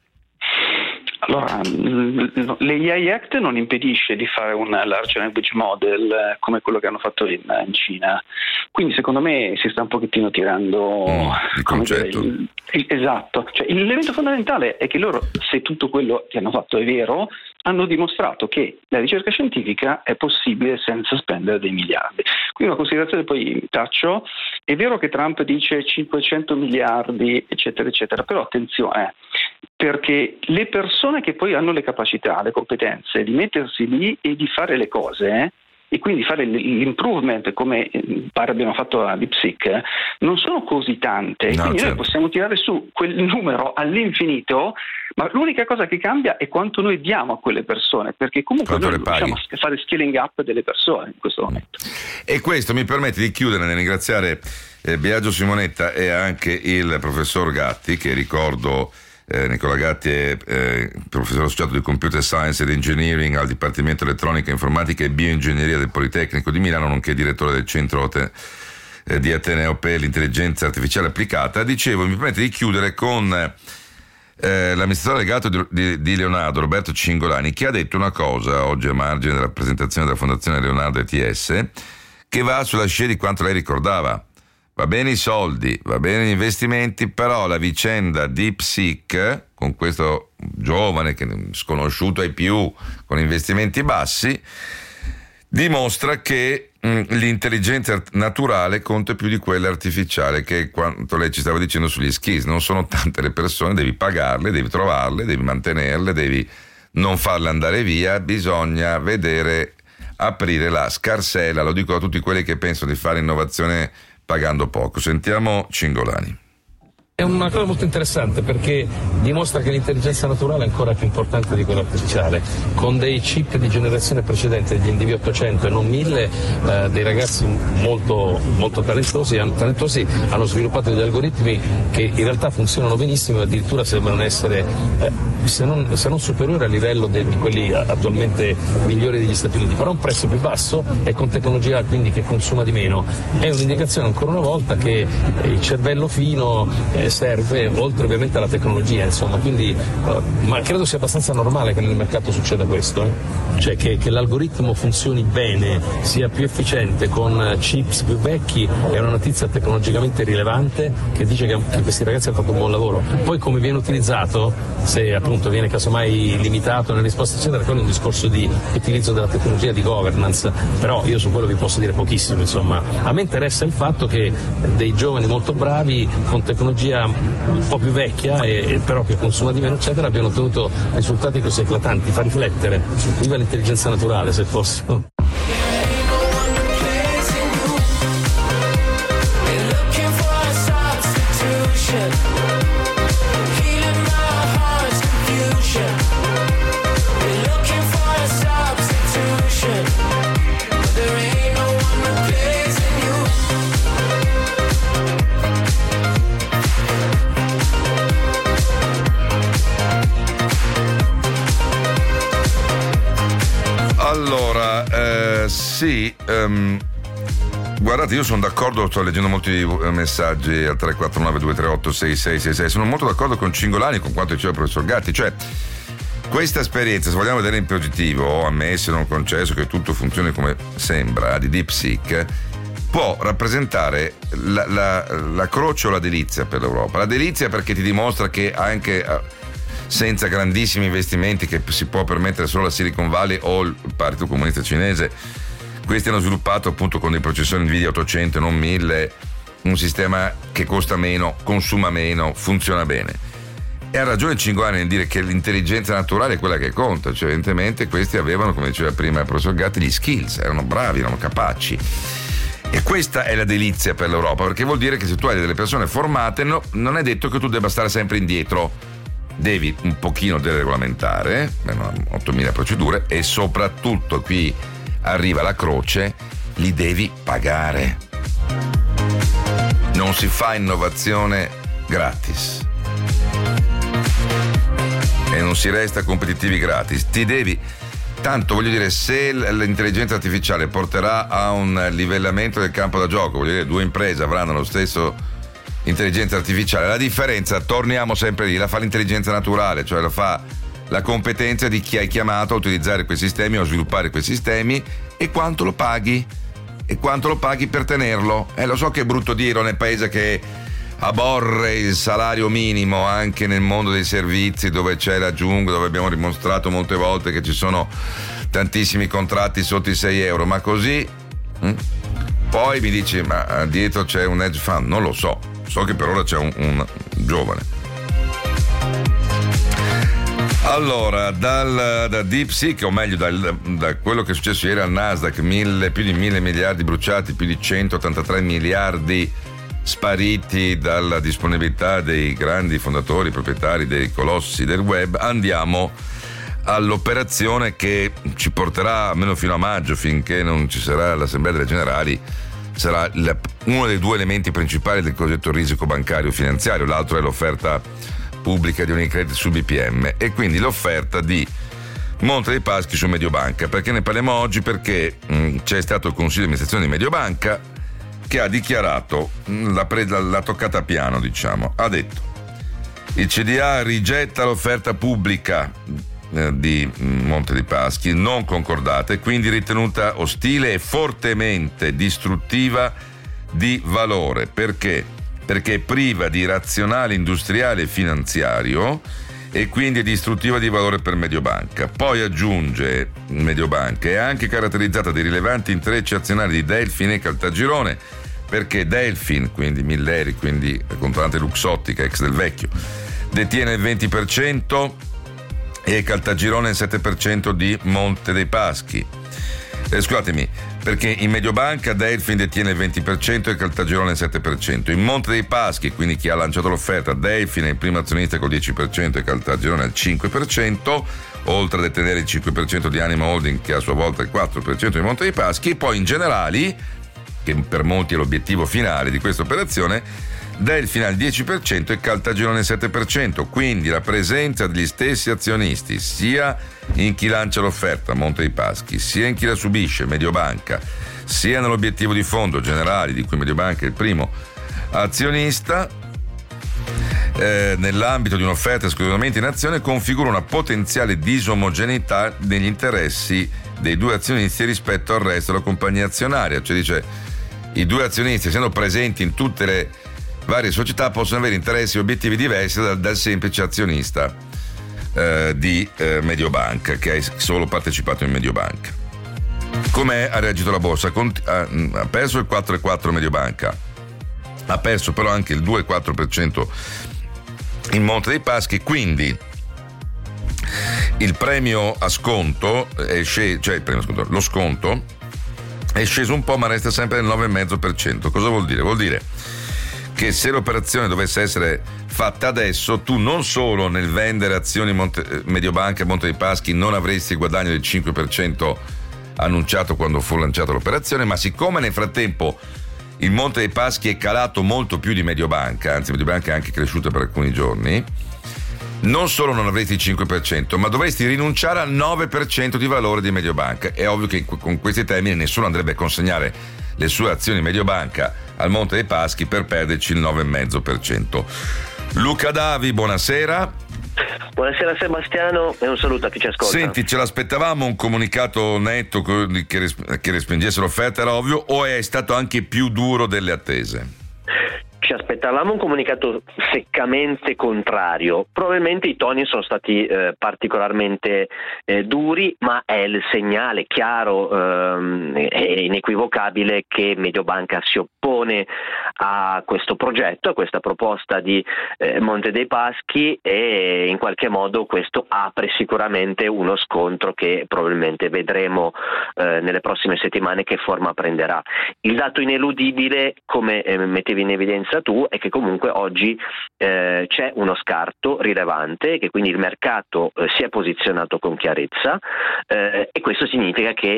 Allora, l'A I Act non impedisce di fare un large language model come quello che hanno fatto in, in Cina, quindi secondo me si sta un pochettino tirando mm, il concetto. Dire, il, il, esatto, cioè, l'elemento fondamentale è che loro, se tutto quello che hanno fatto è vero, hanno dimostrato che la ricerca scientifica è possibile senza spendere dei miliardi. Quindi una considerazione poi taccio, è vero che Trump dice cinquecento miliardi eccetera eccetera, però attenzione, perché le persone che poi hanno le capacità, le competenze di mettersi lì e di fare le cose e quindi fare l'improvement come pare abbiamo fatto a DeepSeek non sono così tante, no, quindi certo. Noi possiamo tirare su quel numero all'infinito, ma l'unica cosa che cambia è quanto noi diamo a quelle persone, perché comunque quanto noi riusciamo a fare scaling up delle persone in questo momento. E questo mi permette di chiudere nel ringraziare eh, Biagio Simonetta e anche il professor Gatti, che ricordo Eh, Nicola Gatti è eh, professore associato di Computer Science ed Engineering al Dipartimento Elettronica, Informatica e Bioingegneria del Politecnico di Milano, nonché direttore del Centro te- eh, di Ateneo per l'Intelligenza Artificiale Applicata. Dicevo, mi permette di chiudere con eh, l'amministratore delegato di, di, di Leonardo, Roberto Cingolani, che ha detto una cosa oggi a margine della presentazione della Fondazione Leonardo E T S, che va sulla scia di quanto lei ricordava. Va bene i soldi, va bene gli investimenti, però la vicenda DeepSeek, con questo giovane che è sconosciuto ai più, con investimenti bassi, dimostra che mh, l'intelligenza naturale conta più di quella artificiale, che è quanto lei ci stava dicendo sugli skis. Non sono tante le persone, devi pagarle, devi trovarle, devi mantenerle, devi non farle andare via, bisogna vedere aprire la scarsella, lo dico a tutti quelli che pensano di fare innovazione pagando poco. Sentiamo Cingolani. È una cosa molto interessante perché dimostra che l'intelligenza naturale è ancora più importante di quella artificiale. Con dei chip di generazione precedente, degli N D V ottocento e non mille, eh, dei ragazzi molto, molto talentosi, talentosi hanno sviluppato degli algoritmi che in realtà funzionano benissimo e addirittura sembrano essere, eh, se, non, se non superiori a livello de, di quelli attualmente migliori degli Stati Uniti, però a un prezzo più basso e con tecnologia quindi che consuma di meno. È un'indicazione ancora una volta che il cervello fino eh, serve, oltre ovviamente alla tecnologia, insomma, quindi uh, ma credo sia abbastanza normale che nel mercato succeda questo, eh? Cioè che, che l'algoritmo funzioni bene, sia più efficiente con chips più vecchi, è una notizia tecnologicamente rilevante che dice che, che questi ragazzi hanno fatto un buon lavoro. Poi come viene utilizzato, se appunto viene casomai limitato nelle risposte eccetera, quello è un discorso di utilizzo della tecnologia, di governance, però io su quello vi posso dire pochissimo, insomma. A me interessa il fatto che dei giovani molto bravi con tecnologia un po' più vecchia e, e però che consuma di meno eccetera abbiano ottenuto risultati così eclatanti, fa riflettere. Viva l'intelligenza naturale, se posso. Allora, eh, sì, um, guardate, io sono d'accordo, sto leggendo molti messaggi al tre quattro nove due tre otto sei sei sei sei, sono molto d'accordo con Cingolani, con quanto diceva il professor Gatti, cioè questa esperienza, se vogliamo vedere in positivo, ammesso e non concesso che tutto funzioni come sembra, di DeepSeek, può rappresentare la, la, la croce o la delizia per l'Europa. La delizia perché ti dimostra che anche senza grandissimi investimenti che si può permettere solo la Silicon Valley o il Partito Comunista Cinese, questi hanno sviluppato appunto con dei processori Nvidia ottocento e non mille un sistema che costa meno, consuma meno, funziona bene. E ha ragione Cingolani nel dire che l'intelligenza naturale è quella che conta, cioè evidentemente questi avevano, come diceva prima il professor Gatti, gli skills, erano bravi, erano capaci. E questa è la delizia per l'Europa, perché vuol dire che se tu hai delle persone formate, no, non è detto che tu debba stare sempre indietro. Devi un pochino deregolamentare, ottomila procedure, e soprattutto qui arriva la croce, li devi pagare. Non si fa innovazione gratis e non si resta competitivi gratis, ti devi, tanto voglio dire, se l'intelligenza artificiale porterà a un livellamento del campo da gioco, voglio dire, due imprese avranno lo stesso intelligenza artificiale, la differenza, torniamo sempre lì, la fa l'intelligenza naturale, cioè la fa la competenza di chi hai chiamato a utilizzare quei sistemi o a sviluppare quei sistemi, e quanto lo paghi e quanto lo paghi per tenerlo. Eh, lo so che è brutto dirlo nel paese che aborre il salario minimo, anche nel mondo dei servizi dove c'è la giungla, dove abbiamo dimostrato molte volte che ci sono tantissimi contratti sotto i sei euro, ma così hm? Poi mi dici ma dietro c'è un hedge fund, non lo so. So che per ora c'è un, un giovane. Allora, dal, da DeepSeek, o meglio dal, da quello che è successo ieri al Nasdaq, mille, più di mille miliardi bruciati, più di centottantatré miliardi spariti dalla disponibilità dei grandi fondatori, proprietari dei colossi del web, andiamo all'operazione che ci porterà almeno fino a maggio, finché non ci sarà l'Assemblea delle Generali. Sarà il, uno dei due elementi principali del cosiddetto risico bancario finanziario, l'altro è l'offerta pubblica di Unicredit su B P M e quindi l'offerta di Monte dei Paschi su Mediobanca. Perché ne parliamo oggi? Perché mh, c'è stato il consiglio di amministrazione di Mediobanca che ha dichiarato mh, la, pre, la, la toccata a piano, diciamo, ha detto: il C D A rigetta l'offerta pubblica di Monte dei Paschi non concordata e quindi ritenuta ostile e fortemente distruttiva di valore. Perché? Perché è priva di razionale industriale e finanziario e quindi è distruttiva di valore per Mediobanca. Poi aggiunge Mediobanca è anche caratterizzata di rilevanti intrecci azionari di Delfin e Caltagirone, perché Delfin, quindi Milleri, quindi controllante Luxottica, ex del Vecchio, detiene il venti per cento e Caltagirone il sette per cento di Monte dei Paschi. Eh, scusatemi, perché in Mediobanca Delfin detiene il venti per cento e Caltagirone il sette per cento. In Monte dei Paschi, quindi chi ha lanciato l'offerta, Delfin è il primo azionista col dieci per cento e Caltagirone il cinque per cento, oltre a detenere il cinque per cento di Anima Holding, che a sua volta il quattro per cento di Monte dei Paschi. E poi in Generali, che per molti è l'obiettivo finale di questa operazione, Delfin al dieci per cento e Caltagirone il sette per cento, quindi la presenza degli stessi azionisti sia in chi lancia l'offerta, Monte dei Paschi, sia in chi la subisce, Mediobanca, sia nell'obiettivo di fondo, Generali, di cui Mediobanca è il primo azionista, eh, nell'ambito di un'offerta esclusivamente in azione, configura una potenziale disomogeneità negli interessi dei due azionisti rispetto al resto della compagnia azionaria. Cioè dice, i due azionisti, essendo presenti in tutte le varie società, possono avere interessi e obiettivi diversi dal, dal semplice azionista eh, di eh, Mediobanca, che ha solo partecipato in Mediobanca. Come ha reagito la borsa? Ha, ha perso il quattro virgola quattro per cento Mediobanca, ha perso però anche il due virgola quattro per cento in Monte dei Paschi, quindi il premio a sconto è sceso, cioè il premio a sconto, lo sconto è sceso un po', ma resta sempre nel nove virgola cinque per cento. Cosa vuol dire? Vuol dire che se l'operazione dovesse essere fatta adesso, tu non solo nel vendere azioni Monte, Mediobanca e Monte dei Paschi non avresti il guadagno del cinque per cento annunciato quando fu lanciata l'operazione, ma siccome nel frattempo il Monte dei Paschi è calato molto più di Mediobanca, anzi Mediobanca è anche cresciuta per alcuni giorni, non solo non avresti il cinque per cento, ma dovresti rinunciare al nove per cento di valore di Mediobanca. È ovvio che con questi termini nessuno andrebbe a consegnare le sue azioni Mediobanca al Monte dei Paschi per perderci il nove virgola cinque per cento. Luca Davi, buonasera. Buonasera Sebastiano e un saluto a chi ci ascolta. Senti, ce l'aspettavamo un comunicato netto che, ris- che respingesse l'offerta, era ovvio, o è stato anche più duro delle attese? Ci aspettavamo un comunicato seccamente contrario. Probabilmente i toni sono stati eh, particolarmente eh, duri, ma è il segnale chiaro ehm, e inequivocabile che Mediobanca si oppone a questo progetto, a questa proposta di eh, Monte dei Paschi, e in qualche modo questo apre sicuramente uno scontro che probabilmente vedremo eh, nelle prossime settimane che forma prenderà. Il dato ineludibile, come eh, mettevi in evidenza tu, è che comunque oggi eh, c'è uno scarto rilevante, che quindi il mercato eh, si è posizionato con chiarezza eh, e questo significa che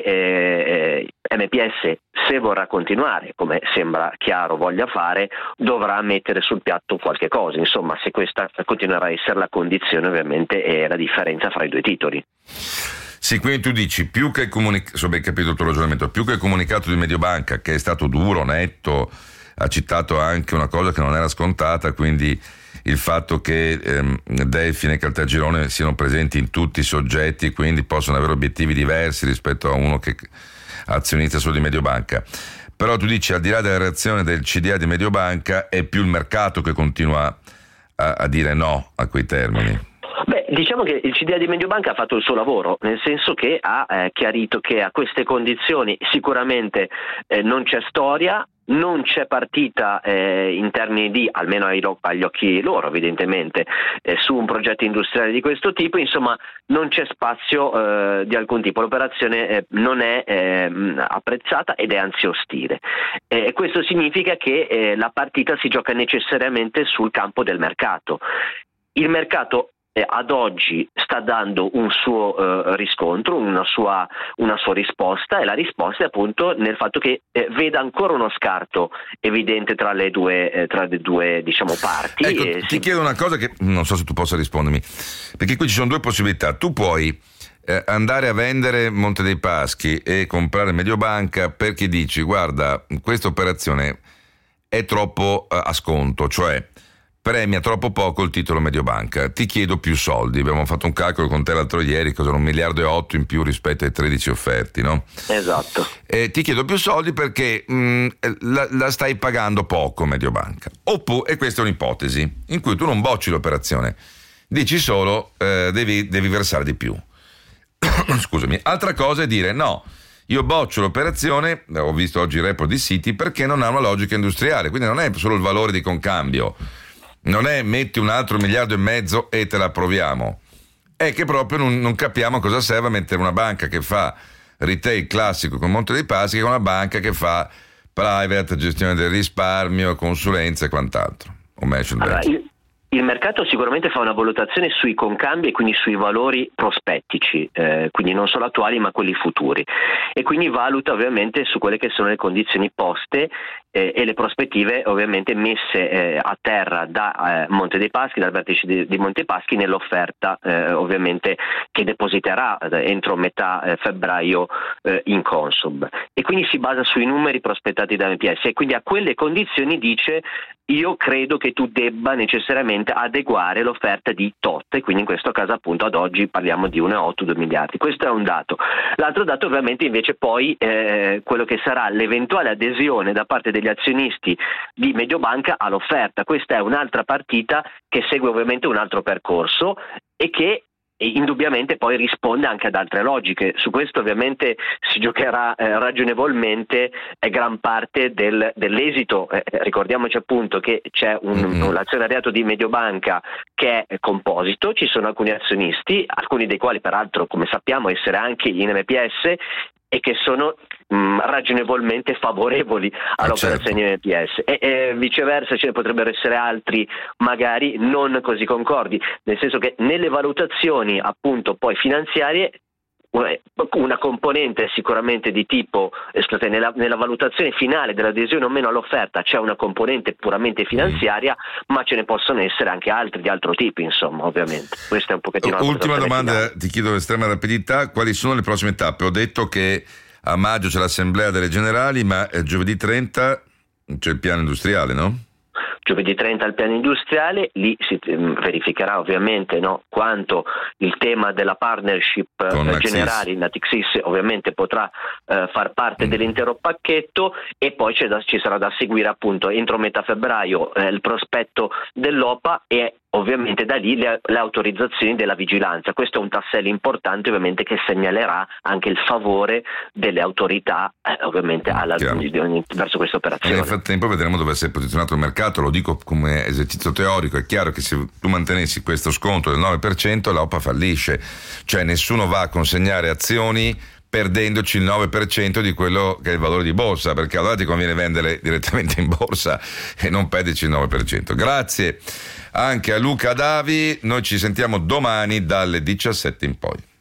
eh, M P S, se vorrà continuare, come sembra chiaro voglia fare, dovrà mettere sul piatto qualche cosa. Insomma, se questa continuerà a essere la condizione, ovviamente è la differenza fra i due titoli. Sì, quindi tu dici, più che il comunicato, so, ben capito il tuo ragionamento, più che il comunicato di Mediobanca, che è stato duro, netto, ha citato anche una cosa che non era scontata, quindi il fatto che ehm, Delfin e Caltagirone siano presenti in tutti i soggetti e quindi possono avere obiettivi diversi rispetto a uno che è azionista solo di Mediobanca. Però tu dici, al di là della reazione del C D A di Mediobanca, è più il mercato che continua a, a dire no a quei termini. Beh, diciamo che il C D A di Mediobanca ha fatto il suo lavoro, nel senso che ha eh, chiarito che a queste condizioni sicuramente eh, non c'è storia, non c'è partita eh, in termini di, almeno ai, agli occhi loro evidentemente, eh, su un progetto industriale di questo tipo. Insomma, non c'è spazio eh, di alcun tipo, l'operazione eh, non è eh, apprezzata ed è anzi ostile. Eh, questo significa che eh, la partita si gioca necessariamente sul campo del mercato. Il mercato Eh, ad oggi sta dando un suo eh, riscontro, una sua, una sua risposta, e la risposta è appunto nel fatto che eh, veda ancora uno scarto evidente tra le due, eh, tra le due diciamo parti. Ecco, e ti si... chiedo una cosa che non so se tu possa rispondermi, perché qui ci sono due possibilità. Tu puoi eh, andare a vendere Monte dei Paschi e comprare Mediobanca perché dici, guarda, questa operazione è troppo eh, a sconto, cioè premia troppo poco il titolo Mediobanca, ti chiedo più soldi. Abbiamo fatto un calcolo con te l'altro ieri, cos'era un miliardo e otto in più rispetto ai tredici offerti, no? Esatto. E ti chiedo più soldi perché mh, la, la stai pagando poco Mediobanca. Oppure, e questa è un'ipotesi in cui tu non bocci l'operazione, dici solo eh, devi, devi versare di più. Scusami. Altra cosa è dire no, io boccio l'operazione, ho visto oggi il report di Citi, perché non ha una logica industriale, quindi non è solo il valore di concambio, non è metti un altro miliardo e mezzo e te la approviamo, è che proprio non, non capiamo cosa serve a mettere una banca che fa retail classico con Monte dei Paschi che una banca che fa private, gestione del risparmio, consulenza e quant'altro. O allora, il, il mercato sicuramente fa una valutazione sui concambi e quindi sui valori prospettici, eh, quindi non solo attuali ma quelli futuri, e quindi valuta ovviamente su quelle che sono le condizioni poste eh, e le prospettive ovviamente messe eh, a terra da eh, Monte dei Paschi, dal vertice di, di Monte Paschi nell'offerta eh, ovviamente che depositerà eh, entro metà eh, febbraio eh, in Consob, e quindi si basa sui numeri prospettati da M P S e quindi a quelle condizioni dice: io credo che tu debba necessariamente adeguare l'offerta di tot, e quindi in questo caso appunto ad oggi parliamo di uno virgola otto due miliardi. Questo è un dato. L'altro dato ovviamente invece poi eh, quello che sarà l'eventuale adesione da parte degli azionisti di Mediobanca all'offerta. Questa è un'altra partita che segue ovviamente un altro percorso e che indubbiamente poi risponde anche ad altre logiche. Su questo ovviamente si giocherà eh, ragionevolmente eh, gran parte del, dell'esito. Eh, ricordiamoci appunto che c'è un, mm-hmm. un azionariato di Mediobanca che è composito, ci sono alcuni azionisti, alcuni dei quali peraltro come sappiamo essere anche in M P S e che sono mh, ragionevolmente favorevoli all'operazione di M P S e, e viceversa ce ne potrebbero essere altri magari non così concordi, nel senso che nelle valutazioni appunto poi finanziarie una componente sicuramente di tipo scusate, nella, nella valutazione finale dell'adesione o meno all'offerta c'è una componente puramente finanziaria, mm. ma ce ne possono essere anche altri di altro tipo, insomma, ovviamente. Questa è un pochettino la ultima domanda, finale. Ti chiedo l'estrema rapidità: quali sono le prossime tappe? Ho detto che a maggio c'è l'assemblea delle generali, ma giovedì trenta c'è il piano industriale, no? Giovedì trenta il piano industriale, lì si verificherà ovviamente no, quanto il tema della partnership eh, generali, la Tixis ovviamente potrà eh, far parte mm. dell'intero pacchetto, e poi c'è da, ci sarà da seguire appunto entro metà febbraio eh, il prospetto dell'O P A e ovviamente da lì le, le autorizzazioni della vigilanza. Questo è un tassello importante ovviamente che segnalerà anche il favore delle autorità eh, ovviamente alla, verso questa operazione. E nel frattempo vedremo dove si è posizionato il mercato. Lo dico come esercizio teorico: è chiaro che se tu mantenessi questo sconto del nove per cento l'O P A fallisce, cioè nessuno va a consegnare azioni perdendoci il nove per cento di quello che è il valore di borsa, perché allora ti conviene vendere direttamente in borsa e non perderci il nove per cento. Grazie anche a Luca Davi, noi ci sentiamo domani dalle diciassette in poi.